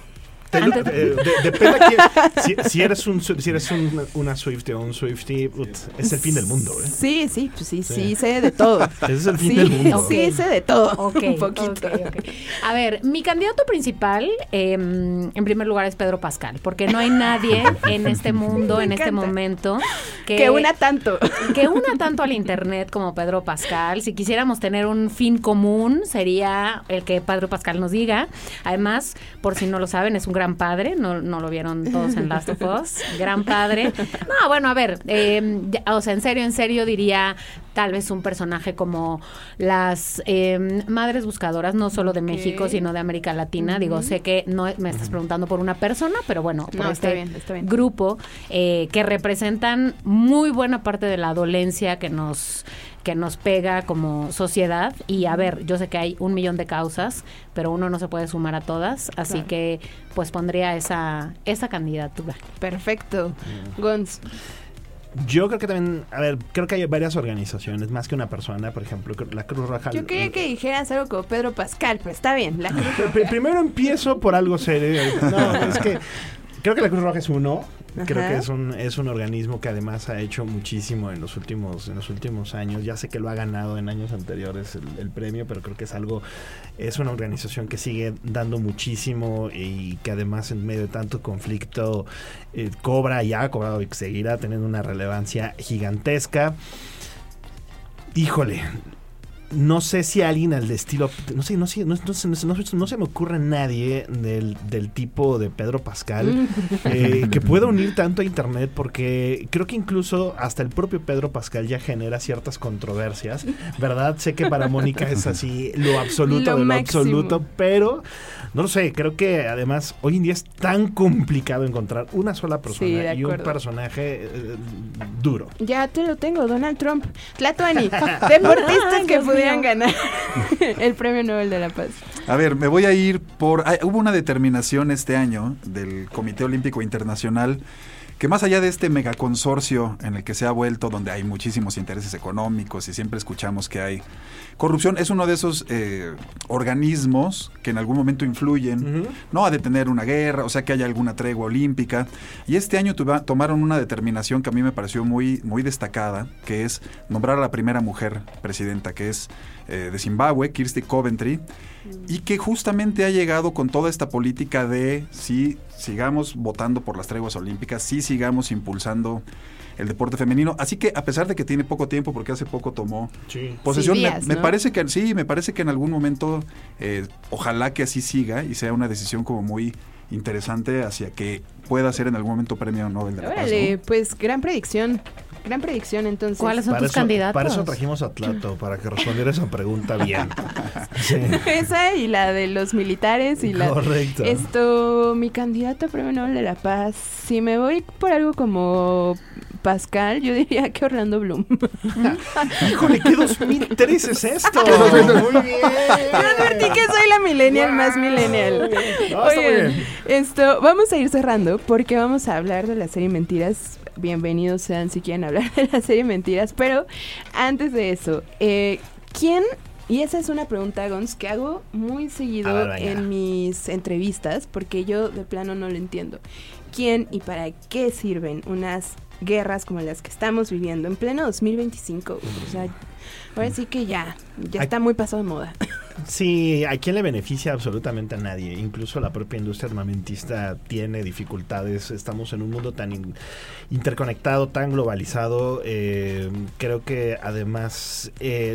Depende a quién. Si eres una Swiftie o un Swiftie, es el fin del mundo, ¿eh? Sí, sé de todo. Es el fin del mundo. Sí, sé de todo. Un poquito. A ver, mi candidato principal, en primer lugar, es Pedro Pascal, porque no hay nadie en este mundo, en este momento, que una tanto al internet como Pedro Pascal. Si quisiéramos tener un fin común, sería el que Pedro Pascal nos diga. Además, por si no lo saben, es un gran padre, no lo vieron todos en Last of Us, gran padre. No, bueno, a ver, o sea, en serio diría tal vez un personaje como las Madres Buscadoras, no solo de México, sino de América Latina. Digo, sé que no me estás preguntando por una persona, pero bueno, por está bien. grupo que representan muy buena parte de la dolencia que nos pega como sociedad. Y a ver, yo sé que hay 1,000,000 de causas, pero uno no se puede sumar a todas, así que pues pondría esa candidatura. Perfecto. Gonz. Yo creo que también, creo que hay varias organizaciones, más que una persona, por ejemplo, la Cruz Roja. Yo quería que dijeras algo como Pedro Pascal, pero está bien. La Cruz Roja. Primero empiezo por algo serio. No, es que creo que la Cruz Roja es uno. Creo que es un organismo que además ha hecho muchísimo en los últimos años. Ya sé que lo ha ganado en años anteriores el premio, pero creo que es una organización que sigue dando muchísimo y que además en medio de tanto conflicto cobra y ha cobrado y seguirá teniendo una relevancia gigantesca. Híjole, no sé si alguien al estilo, no se me ocurre nadie del tipo de Pedro Pascal que pueda unir tanto a internet, porque creo que incluso hasta el propio Pedro Pascal ya genera ciertas controversias, ¿verdad? Sé que para Mónica es así lo absoluto de lo absoluto, pero no lo sé, creo que además hoy en día es tan complicado encontrar una sola persona y un personaje duro. Ya te lo tengo, Donald Trump, Tlatuani, deportistas que pudieran ganar el Premio Nobel de la Paz. A ver, me voy a ir hubo una determinación este año del Comité Olímpico Internacional que más allá de este megaconsorcio en el que se ha vuelto, donde hay muchísimos intereses económicos y siempre escuchamos que hay corrupción, es uno de esos organismos que en algún momento influyen, ¿no?, a detener una guerra, o sea, que haya alguna tregua olímpica. Y este año tomaron una determinación que a mí me pareció muy, muy destacada, que es nombrar a la primera mujer presidenta, que es de Zimbabue, Kirsty Coventry, y que justamente ha llegado con toda esta política de sí sigamos votando por las treguas olímpicas, sí sigamos impulsando el deporte femenino. Así que a pesar de que tiene poco tiempo, porque hace poco tomó posesión, me parece que en algún momento ojalá que así siga y sea una decisión como muy interesante hacia que pueda ser en algún momento Premio Nobel de la Paz, ¿no? Pues gran predicción entonces. ¿Cuáles son tus candidatos? Para eso trajimos a Tlato, para que respondiera esa pregunta bien. Sí. Esa y la de los militares y Correcto. Mi candidato a Premio Nobel de la Paz, si me voy por algo como Pascal, yo diría que Orlando Bloom. Híjole, ¿qué 2003 es esto? Muy bien. Yo advertí que soy la millennial más millennial. No, Oigan, vamos a ir cerrando porque vamos a hablar de la serie Mentiras. Bienvenidos sean si quieren hablar de la serie Mentiras, pero antes de eso, ¿quién? Y esa es una pregunta, Gonz, que hago muy seguido en mis entrevistas, porque yo de plano no lo entiendo. ¿Quién y para qué sirven unas guerras como las que estamos viviendo en pleno 2025? O sea, ahora sí que ya está muy pasado de moda. Sí, ¿a quién le beneficia? Absolutamente a nadie. Incluso la propia industria armamentista tiene dificultades. Estamos en un mundo tan interconectado, tan globalizado. Creo que además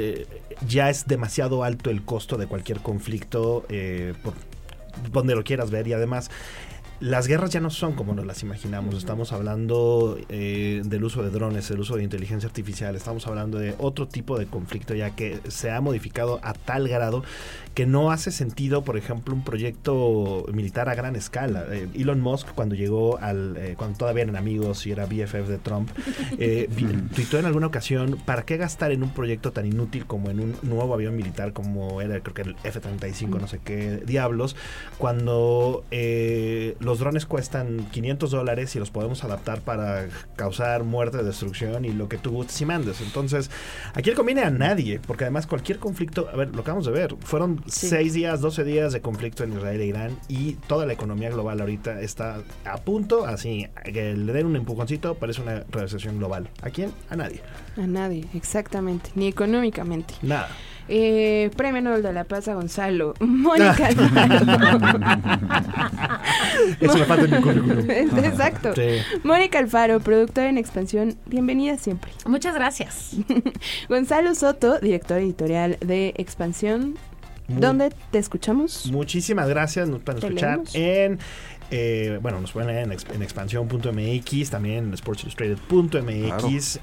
ya es demasiado alto el costo de cualquier conflicto, por donde lo quieras ver. Y además las guerras ya no son como nos las imaginamos. Estamos hablando del uso de drones, del uso de inteligencia artificial. Estamos hablando de otro tipo de conflicto ya que se ha modificado a tal grado que no hace sentido, por ejemplo, un proyecto militar a gran escala. Elon Musk, cuando llegó cuando todavía eran amigos y era BFF de Trump, tuitó en alguna ocasión, ¿para qué gastar en un proyecto tan inútil como en un nuevo avión militar como era, creo que el F-35, no sé qué diablos, cuando los drones cuestan $500 y los podemos adaptar para causar muerte, destrucción y lo que tú gustes y mandes? Entonces, aquí no conviene a nadie, porque además cualquier conflicto, a ver, lo acabamos de ver, fueron 6 días, 12 días de conflicto en Israel e Irán y toda la economía global ahorita está a punto, así, que le den un empujoncito, parece una recesión global. ¿A quién? A nadie. A nadie, exactamente, ni económicamente. Nada. Premio Nobel de la Paz a Gonzalo. Mónica Alfaro. Eso me falta en mi currículum. Exacto. Sí. Mónica Alfaro, productora en Expansión, bienvenida siempre. Muchas gracias. Gonzalo Soto, director editorial de Expansión. ¿Dónde te escuchamos? Muchísimas gracias. Nos pueden escuchar nos pueden leer en expansión.mx, también en sportsillustrated.mx.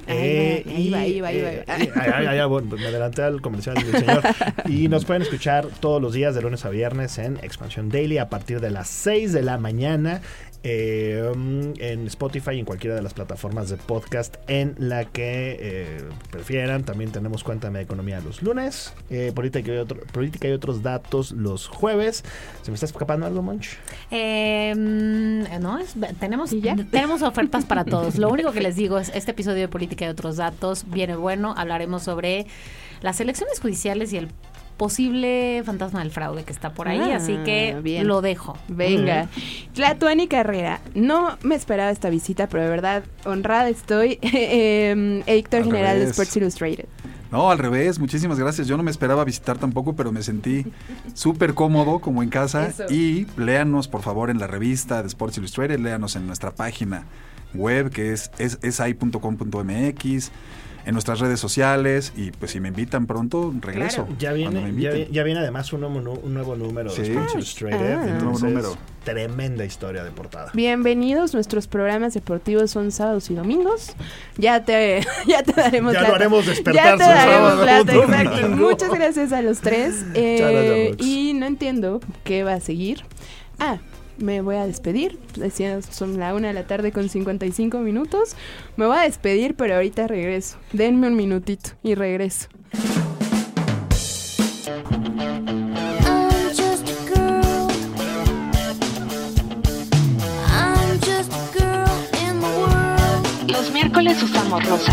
Claro. Me adelanté al comercial del señor. Y nos pueden escuchar todos los días de lunes a viernes en Expansión Daily a partir de las 6 de la mañana. En Spotify y en cualquiera de las plataformas de podcast en la que prefieran. También tenemos Cuéntame de Economía los lunes, política y otros datos los jueves. ¿Se me está escapando algo, Monch? No, tenemos ofertas para todos. Lo único que les digo es, este episodio de Política y otros datos viene bueno. Hablaremos sobre las elecciones judiciales y el posible fantasma del fraude que está por ahí, así que bien. Lo dejo. Venga. Tlatuani Carrera, no me esperaba esta visita, pero de verdad honrada estoy. Editor general de Sports Illustrated. No, al revés, muchísimas gracias. Yo no me esperaba visitar tampoco, pero me sentí súper cómodo, como en casa. Eso. Y léanos, por favor, en la revista de Sports Illustrated, léanos en nuestra página web, que es si.com.mx, en nuestras redes sociales, y pues si me invitan pronto, regreso. Claro. Ya viene además un nuevo número de Sports Illustrated. Entonces, tremenda historia de portada. Bienvenidos, nuestros programas deportivos son sábados y domingos. Ya te daremos ya lo haremos despertar. Ya te daremos plata, exacto. Muchas gracias a los tres. Y no entiendo qué va a seguir. Me voy a despedir. Decían, son la 1:55 p.m. Me voy a despedir, pero ahorita regreso. Denme un minutito y regreso. Los miércoles usamos rosa.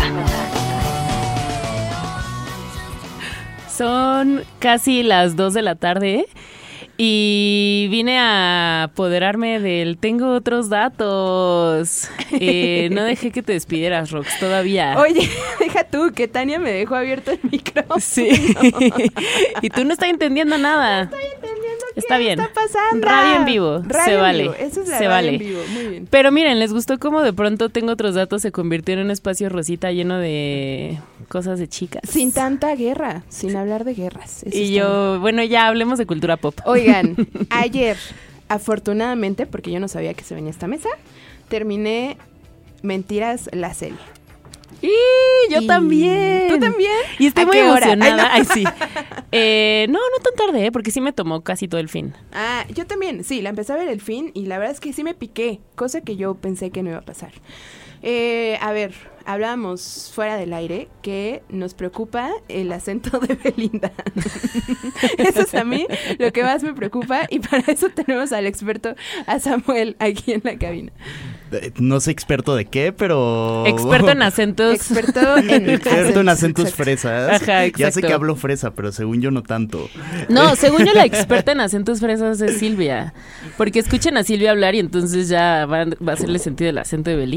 Son casi las 2 de la tarde. Y vine a apoderarme del tengo otros datos. No dejé que te despidieras, Rox, todavía. Oye, deja tú, que Tania me dejó abierto el micrófono. Sí. Y tú no estás entendiendo nada. No estoy entendiendo qué está bien. Está pasando. Radio en vivo. Se vale. Vivo. Eso es la se radio vale. En vivo. Muy bien. Pero miren, les gustó cómo de pronto tengo otros datos se convirtió en un espacio rosita lleno de cosas de chicas. Sin tanta guerra, sin hablar de guerras. Eso y yo, bueno, ya hablemos de cultura pop. Oigan, ayer, afortunadamente, porque yo no sabía que se venía esta mesa, terminé Mentiras, la serie. Y yo también. ¿Tú también? Y estoy muy emocionada. Ay, no. Sí. No tan tarde, porque sí me tomó casi todo el fin. Yo también, sí, la empecé a ver el fin y la verdad es que sí me piqué, cosa que yo pensé que no iba a pasar. A ver, hablábamos fuera del aire que nos preocupa el acento de Belinda. Eso es a mí lo que más me preocupa y para eso tenemos al experto, a Samuel, aquí en la cabina. No sé experto de qué, pero... Experto en acentos. Experto en acentos fresas. Ajá, exacto. Ya sé que hablo fresa, pero según yo no tanto. No, según yo la experta en acentos fresas es Silvia. Porque escuchen a Silvia hablar y entonces ya va a hacerle sentido el acento de Belinda.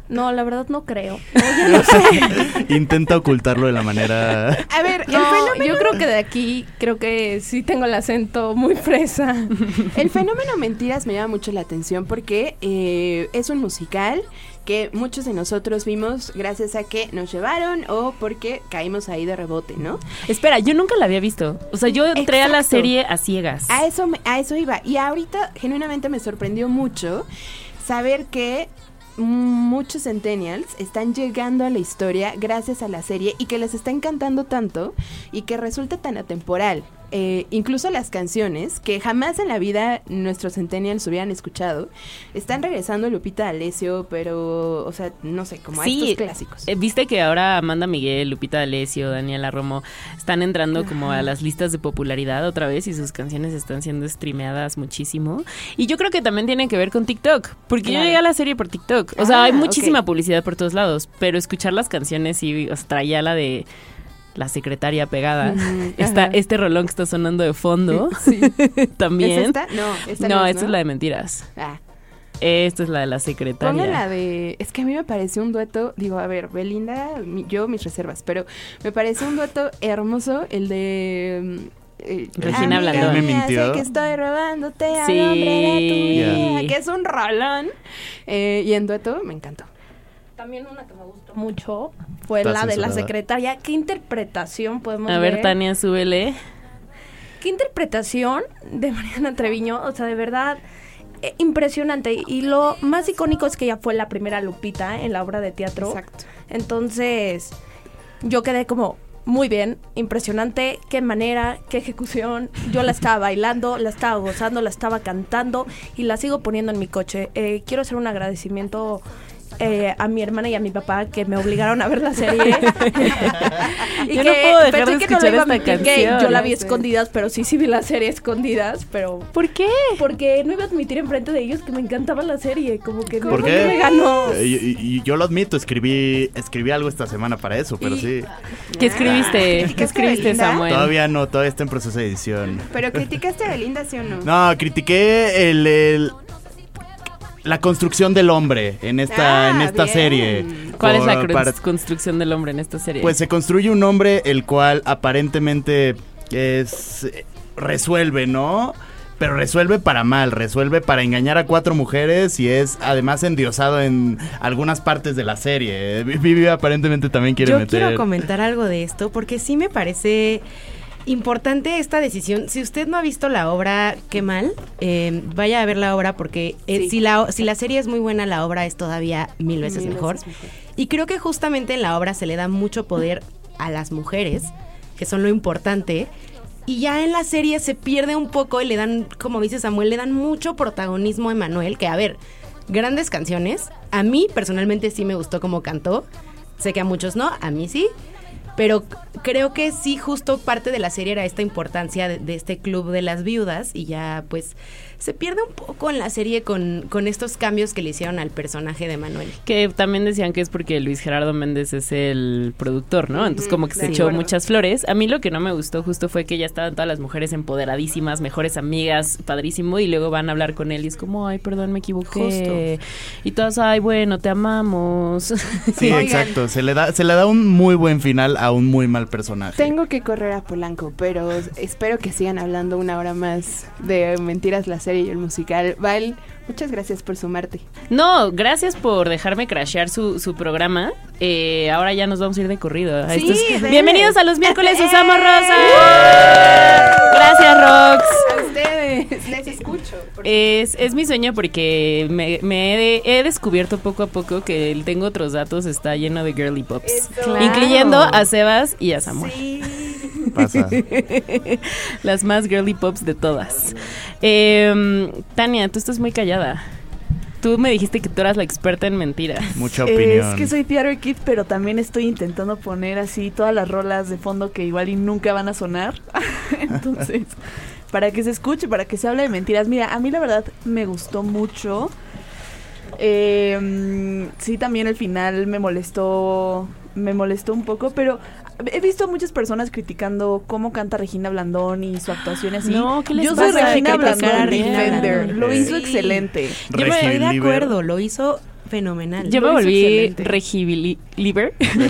No, la verdad no creo. No, ya no sé. Intenta ocultarlo de la manera... A ver, no, el fenómeno... Yo creo que de aquí, creo que sí tengo el acento muy fresa. El fenómeno Mentiras me llama mucho la atención porque es un musical que muchos de nosotros vimos gracias a que nos llevaron o porque caímos ahí de rebote, ¿no? Espera, yo nunca la había visto. O sea, yo entré a la serie a ciegas. A eso iba. Y ahorita, genuinamente, me sorprendió mucho saber que muchos centennials están llegando a la historia gracias a la serie y que les está encantando tanto y que resulta tan atemporal. Incluso las canciones que jamás en la vida nuestros centennials hubieran escuchado están regresando Lupita D'Alessio, pero, o sea, no sé, como a estos clásicos. Viste que ahora Amanda Miguel, Lupita D'Alessio, Daniela Romo están entrando como a las listas de popularidad otra vez y sus canciones están siendo streameadas muchísimo. Y yo creo que también tiene que ver con TikTok, porque yo llegué a la serie por TikTok. O sea, hay muchísima publicidad por todos lados, pero escuchar las canciones y traía la de La Secretaria pegada. Este rolón que está sonando de fondo. Sí. También. ¿Es esta? No, esta es la de Mentiras. Esta es la de La Secretaria. Pongan la de... Es que a mí me pareció un dueto... Digo, a ver, Belinda, yo mis reservas, pero me pareció un dueto hermoso el de... Regina Blandón. Me mintió. Sé que estoy robándote al hombre de tu vida, que es un rolón. Y en dueto me encantó. También una que me gustó mucho fue la de La Secretaria. ¿Qué interpretación podemos ver? A ver, Tania, súbele. ¿Qué interpretación de Mariana Treviño? O sea, de verdad, impresionante. Y lo más icónico es que ella fue la primera Lupita en la obra de teatro. Exacto. Entonces, yo quedé como... Muy bien, impresionante, qué manera, qué ejecución. Yo la estaba bailando, la estaba gozando, la estaba cantando y la sigo poniendo en mi coche. Quiero hacer un agradecimiento a mi hermana y a mi papá que me obligaron a ver la serie. Y yo no puedo dejar de escuchar esta canción. Que yo la vi escondidas, pero sí vi la serie escondidas, pero... ¿Por qué? Porque no iba a admitir enfrente de ellos que me encantaba la serie, como que ¿Por qué? Me ganó. Y yo lo admito, escribí algo esta semana para eso, pero sí. ¿Qué escribiste? ¿Qué escribiste, Samuel? Todavía no, todavía está en proceso de edición. ¿Pero criticaste a Belinda, sí o no? No, critiqué la construcción del hombre en esta serie. ¿Cuál es la construcción del hombre en esta serie? Pues se construye un hombre el cual aparentemente resuelve, ¿no? Pero resuelve para mal, resuelve para engañar a 4 mujeres y es además endiosado en algunas partes de la serie. Vivi aparentemente también quiere meter... Yo quiero comentar algo de esto porque sí me parece... importante esta decisión. Si usted no ha visto la obra, qué mal, vaya a ver la obra porque si la serie es muy buena, la obra es todavía mil veces mejor. Y creo que justamente en la obra se le da mucho poder a las mujeres, que son lo importante, y ya en la serie se pierde un poco y le dan, como dice Samuel, le dan mucho protagonismo a Emanuel, que a ver, grandes canciones. A mí personalmente sí me gustó cómo cantó, sé que a muchos no, a mí sí. Pero creo que sí, justo parte de la serie era esta importancia de este club de las viudas y ya pues se pierde un poco en la serie con estos cambios que le hicieron al personaje de Manuel. Que también decían que es porque Luis Gerardo Méndez es el productor, ¿no? Entonces como que se echó muchas flores. A mí lo que no me gustó justo fue que ya estaban todas las mujeres empoderadísimas, mejores amigas, padrísimo, y luego van a hablar con él y es como, ay, perdón, me equivoqué. Justo. Y todas, ay, bueno, te amamos. Sí, exacto. Se le da un muy buen final a un muy mal personaje. Tengo que correr a Polanco, pero espero que sigan hablando una hora más de Mentiras, la serie y el musical. Val, muchas gracias por sumarte. No, gracias por dejarme crashear su programa. Ahora ya nos vamos a ir de corrido. Sí, bienvenidos a los miércoles Usamos Rosa. Gracias, Rox. A ustedes, les escucho. Es mi sueño porque me he descubierto poco a poco que el Tengo Otros Datos está lleno de girly pops, incluyendo a Sebas y a Samuel. Sí. Pasa. Las más girly pops de todas. Tania, tú estás muy callada. Tú me dijiste que tú eras la experta en mentiras. Mucha opinión. Es que soy Theater Kid, pero también estoy intentando poner así todas las rolas de fondo que igual y nunca van a sonar. Entonces, para que se escuche, para que se hable de mentiras. Mira, a mí la verdad me gustó mucho. Sí, también el final me molestó un poco, pero he visto a muchas personas criticando cómo canta Regina Blandón y su actuación así. No, ¿qué les Yo pasa soy Regina de criticar Blandón a Regina Defender. Blandón? Lo hizo excelente. Yo me estoy de acuerdo, lo hizo fenomenal. Yo me volví Regiliver.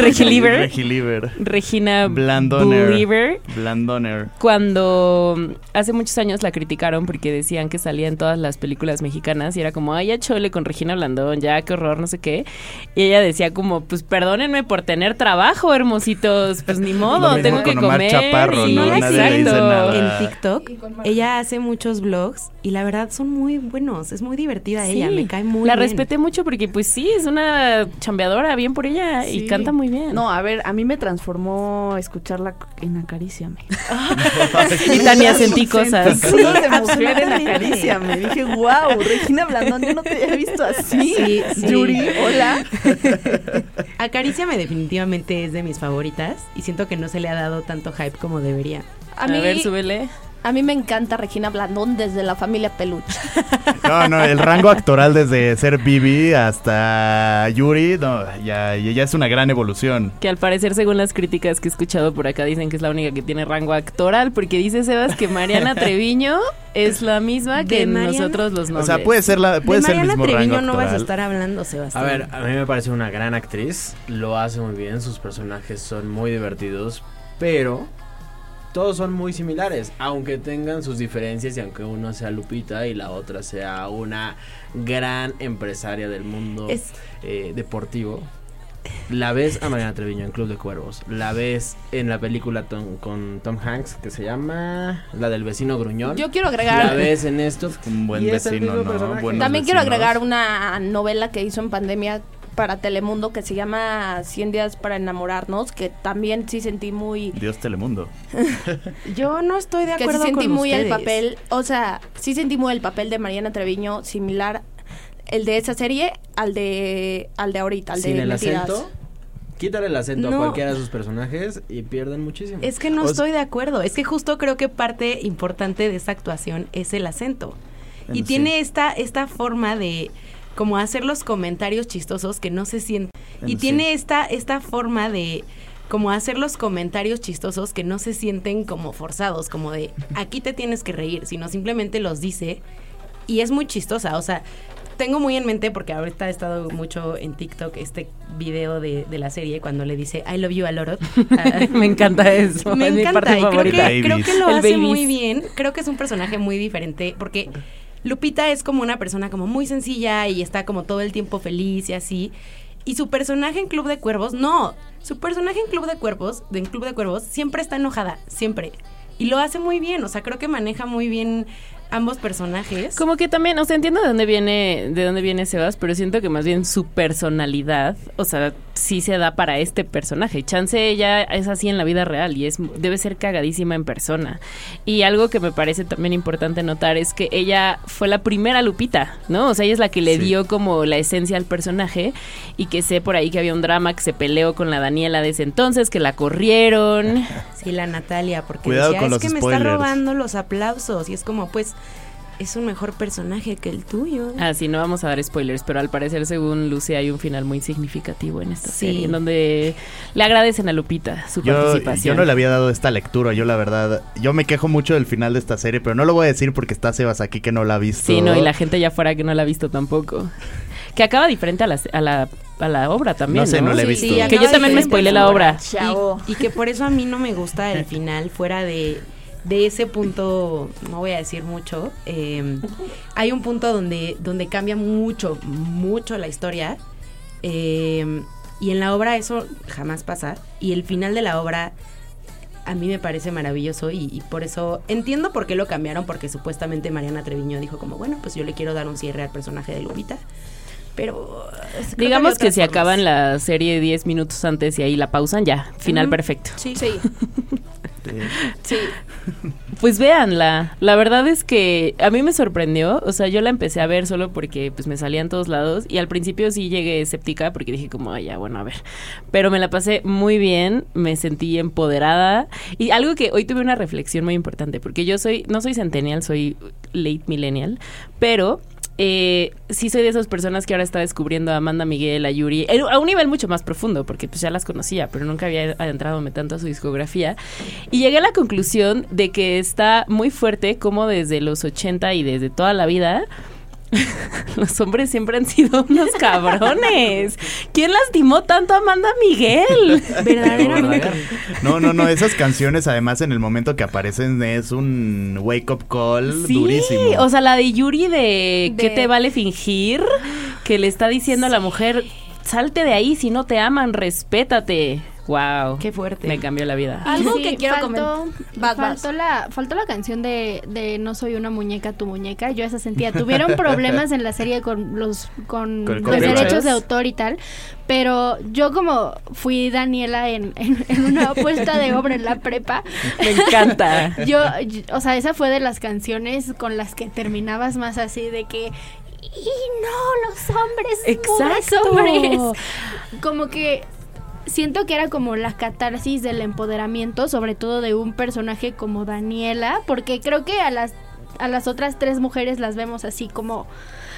Regina Blandoner. Cuando hace muchos años la criticaron porque decían que salía en todas las películas mexicanas y era como, ay, ya chole con Regina Blandón, ya qué horror, no sé qué. Y ella decía como, pues perdónenme por tener trabajo, hermositos, pues ni modo, tengo que comer. Chaparro, ¿no? Nadie le dice nada. En TikTok, ella hace muchos vlogs y la verdad son muy buenos, es muy divertida ella, me cae muy bien. La respeté mucho porque pues sí, es una chambeadora, bien por ella, y canta muy bien. No, a ver, a mí me transformó escucharla en Acaríciame. Y Tania sentí cosas. Sí, de mujer en Acaríciame. Dije, wow, Regina Blandón, yo no te había visto así. Sí. Yuri, hola. Acaríciame definitivamente es de mis favoritas y siento que no se le ha dado tanto hype como debería. A ver, súbele. A mí me encanta Regina Blandón desde La Familia Peluche. No, el rango actoral desde ser Bibi hasta Yuri, no, ya es una gran evolución. Que al parecer, según las críticas que he escuchado por acá, dicen que es la única que tiene rango actoral, porque dice Sebas que Mariana Treviño es la misma que nosotros los nobles. O sea, puede ser el mismo Mariana Treviño rango no vas a actoral. estar hablando, Sebastián. A ver, a mí me parece una gran actriz, lo hace muy bien, sus personajes son muy divertidos, pero todos son muy similares, aunque tengan sus diferencias y aunque uno sea Lupita y la otra sea una gran empresaria del mundo deportivo. La ves a Mariana Treviño en Club de Cuervos, la ves en la película con Tom Hanks que se llama La del vecino gruñón. Yo quiero agregar, la ves en esto, un buen vecino, ¿no? También quiero agregar una novela que hizo en pandemia para Telemundo que se llama 100 días para enamorarnos, que también sí sentí muy... Dios Telemundo. Yo no estoy de acuerdo que sí sentí con muy ustedes. el papel, o sea, sí sentí muy el papel de Mariana Treviño similar el de esa serie al de ahorita, al sin de el Mentiras. acento. Quítale el acento No. a cualquiera de sus personajes y pierden muchísimo. Es que no estoy de acuerdo. Es que justo creo que parte importante de esta actuación es el acento. Y tiene esta forma de como hacer los comentarios chistosos que no se sienten. Y tiene esta forma de como hacer los comentarios chistosos que no se sienten como forzados, como de aquí te tienes que reír, sino simplemente los dice y es muy chistosa. O sea, tengo muy en mente, porque ahorita he estado mucho en TikTok, este video de la serie cuando le dice I love you a lot. Me encanta eso. Me es encanta mi parte y creo que lo hace babies. muy bien. Creo que es un personaje muy diferente porque Lupita es como una persona como muy sencilla y está como todo el tiempo feliz y así. Y su personaje en Club de Cuervos, no. Su personaje en Club de Cuervos siempre está enojada, siempre. Y lo hace muy bien, o sea, creo que maneja muy bien ambos personajes. Como que también, o sea, entiendo de dónde viene Sebas, pero siento que más bien su personalidad, o sea, sí se da para este personaje. Chance ella es así en la vida real y debe ser cagadísima en persona. Y algo que me parece también importante notar es que ella fue la primera Lupita, ¿no? O sea, ella es la que le dio como la esencia al personaje, y que sé por ahí que había un drama, que se peleó con la Daniela de ese entonces, que la corrieron. Sí, la Natalia, porque cuidado decía, con es que los me spoilers. está robando los aplausos. Y es como, pues, es un mejor personaje que el tuyo. Ah, sí, no vamos a dar spoilers, pero al parecer, según Lucy, hay un final muy significativo en esta serie, en donde le agradecen a Lupita su participación. Yo no le había dado esta lectura, yo la verdad, yo me quejo mucho del final de esta serie, pero no lo voy a decir porque está Sebas aquí que no la ha visto. Sí, no, y la gente allá afuera que no la ha visto tampoco. Que acaba diferente a la obra también, No sé, no la he visto. Sí, que yo también me spoilé la obra. Y que por eso a mí no me gusta el final, fuera de ese punto, no voy a decir mucho. Hay un punto donde cambia mucho la historia. Y en la obra eso jamás pasa. Y el final de la obra a mí me parece maravilloso y por eso entiendo por qué lo cambiaron, porque supuestamente Mariana Treviño dijo como, bueno, pues yo le quiero dar un cierre al personaje de Lupita. Pero digamos que si acaban la serie 10 minutos antes y ahí la pausan, ya, final perfecto. Sí. Pues véanla. La verdad es que a mí me sorprendió. O sea, yo la empecé a ver solo porque pues me salía en todos lados. Y al principio sí llegué escéptica porque dije como, ay, ya, bueno, a ver. Pero me la pasé muy bien. Me sentí empoderada. Y algo que hoy tuve una reflexión muy importante. Porque yo no soy centennial, soy late millennial. Pero sí soy de esas personas que ahora está descubriendo a Amanda Miguel, a Yuri, a un nivel mucho más profundo, porque pues ya las conocía, pero nunca había adentrado tanto a su discografía, y llegué a la conclusión de que está muy fuerte como desde los 80 y desde toda la vida Los hombres siempre han sido unos cabrones. ¿Quién lastimó tanto a Amanda Miguel? Verdaderamente. No, esas canciones además en el momento que aparecen es un wake up call durísimo. O sea, la de Yuri de ¿qué te vale fingir? Que le está diciendo a la mujer, salte de ahí, si no te aman, respétate. Wow, qué fuerte. Me cambió la vida. Algo Sí, que quiero faltó comentar. Faltó la canción de No soy una muñeca, tu muñeca. Yo esa sentía. Tuvieron problemas en la serie con los derechos de autor y tal. Pero yo como fui Daniela en una apuesta de obra en la prepa. Me encanta. Yo, o sea, esa fue de las canciones con las que terminabas más así de que... Y no, los hombres. Exacto. Hombres. Como que... Siento que era como la catarsis del empoderamiento, sobre todo de un personaje como Daniela, porque creo que a las otras 3 mujeres las vemos así como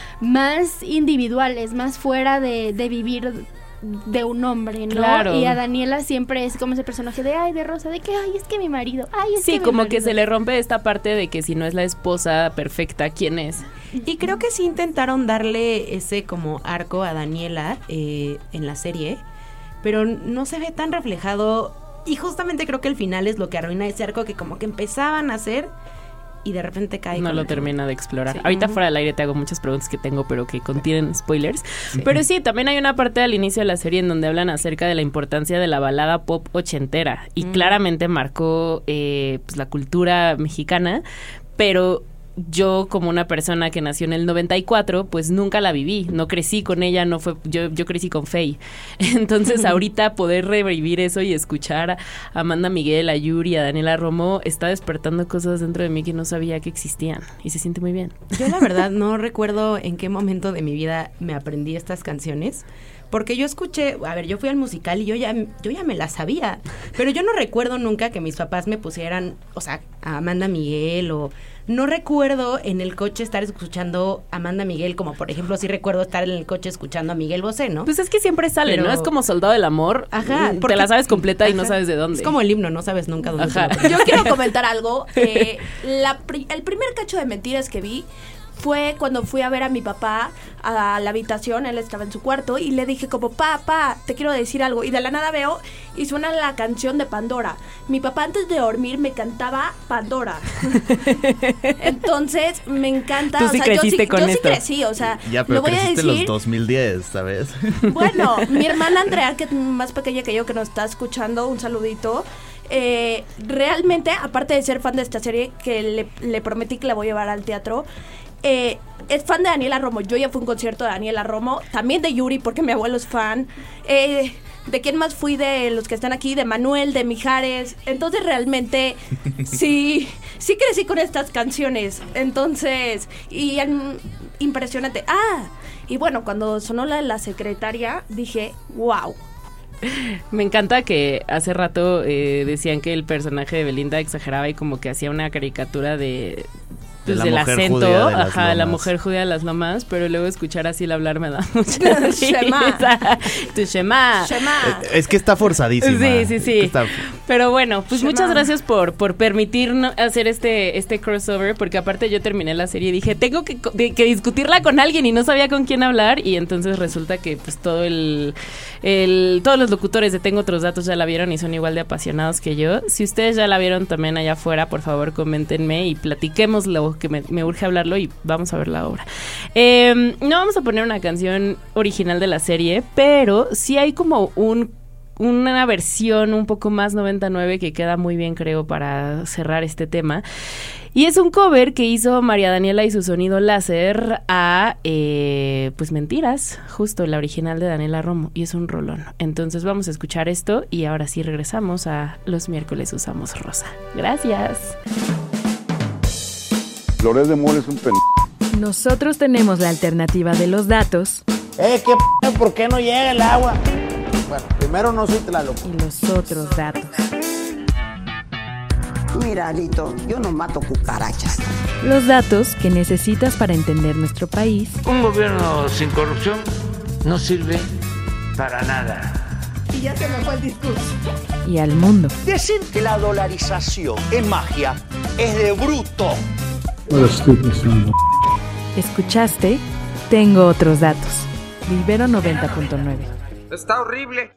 más individuales, más fuera de vivir de un hombre, ¿no? Claro. Y a Daniela siempre es como ese personaje de, ay, de rosa, de que, ay, es que mi marido, ay, es que sí, mi como marido. que se le rompe esta parte de que si no es la esposa perfecta, ¿quién es? Y creo que sí intentaron darle ese como arco a Daniela en la serie, pero no se ve tan reflejado, y justamente creo que el final es lo que arruina ese arco que como que empezaban a hacer y de repente cae. No lo termina de explorar. Sí. Ahorita fuera del aire te hago muchas preguntas que tengo, pero que contienen spoilers. Sí. Pero sí, también hay una parte al inicio de la serie en donde hablan acerca de la importancia de la balada pop ochentera, y claramente marcó pues la cultura mexicana, pero... Yo, como una persona que nació en el 94, pues nunca la viví, no crecí con ella, no fue, yo crecí con Faye. Entonces ahorita poder revivir eso y escuchar a Amanda Miguel, a Yuri, a Daniela Romo, está despertando cosas dentro de mí que no sabía que existían, y se siente muy bien. Yo la verdad no recuerdo en qué momento de mi vida me aprendí estas canciones, porque yo escuché, a ver, yo fui al musical y yo ya me las sabía, pero yo no recuerdo nunca que mis papás me pusieran, o sea, a Amanda Miguel, o no recuerdo en el coche estar escuchando a Amanda Miguel, como por ejemplo sí recuerdo estar en el coche escuchando a Miguel Bosé, ¿no? Pues es que siempre sale, pero... ¿no? Es como Soldado del Amor, te la sabes completa y no sabes de dónde. Es como el himno, no sabes nunca dónde. Yo quiero comentar algo, el primer cacho de mentiras que vi fue cuando fui a ver a mi papá a la habitación, él estaba en su cuarto y le dije como, papá, te quiero decir algo, y de la nada veo y suena la canción de Pandora. Mi papá antes de dormir me cantaba Pandora. Entonces me encanta. Tú sí creciste con esto. Sí crecí, o sea, ya, pero lo voy a decir. En los 2010, ¿sabes? Bueno, mi hermana Andrea, que es más pequeña que yo, que nos está escuchando, un saludito. Realmente, aparte de ser fan de esta serie, que le prometí que la voy a llevar al teatro, es fan de Daniela Romo. Yo ya fui a un concierto de Daniela Romo, también de Yuri porque mi abuelo es fan, ¿de quién más fui? De los que están aquí, de Manuel, de Mijares. Entonces realmente sí crecí con estas canciones. Entonces, y impresionante. Y bueno, cuando sonó la secretaria, dije, wow. Me encanta que hace rato decían que el personaje de Belinda exageraba y como que hacía una caricatura de del acento, de la mujer judía de las lomas, pero luego escuchar así el hablar me da mucha risa. Tu Shema. Es que está forzadísima. Sí. Pero bueno, pues muchas gracias por permitirnos hacer este crossover, porque aparte yo terminé la serie y dije, tengo que discutirla con alguien y no sabía con quién hablar, y entonces resulta que pues todos los locutores de Tengo Otros Datos ya la vieron y son igual de apasionados que yo. Si ustedes ya la vieron también allá afuera, por favor coméntenme y platiquémoslo, que me urge hablarlo y vamos a ver la obra. No vamos a poner una canción original de la serie, pero sí hay como una versión un poco más 99 que queda muy bien, creo, para cerrar este tema. Y es un cover que hizo María Daniela y su sonido láser a pues Mentiras, justo la original de Daniela Romo, y es un rolón. Entonces vamos a escuchar esto y ahora sí regresamos a Los Miércoles Usamos Rosa. Gracias. Flores de Mora es un Nosotros tenemos la alternativa de los datos. ¿Por qué no llega el agua? Bueno, primero no soy Tlaloc. Y los otros datos. Mira, Alito, yo no mato cucarachas. Los datos que necesitas para entender nuestro país. Un gobierno sin corrupción no sirve para nada. Y ya se me fue el discurso. Y al mundo. Decir que la dolarización es magia es de bruto. What a stupid son of a... Escuchaste Tengo Otros Datos. De Ibero 90.9. Está horrible.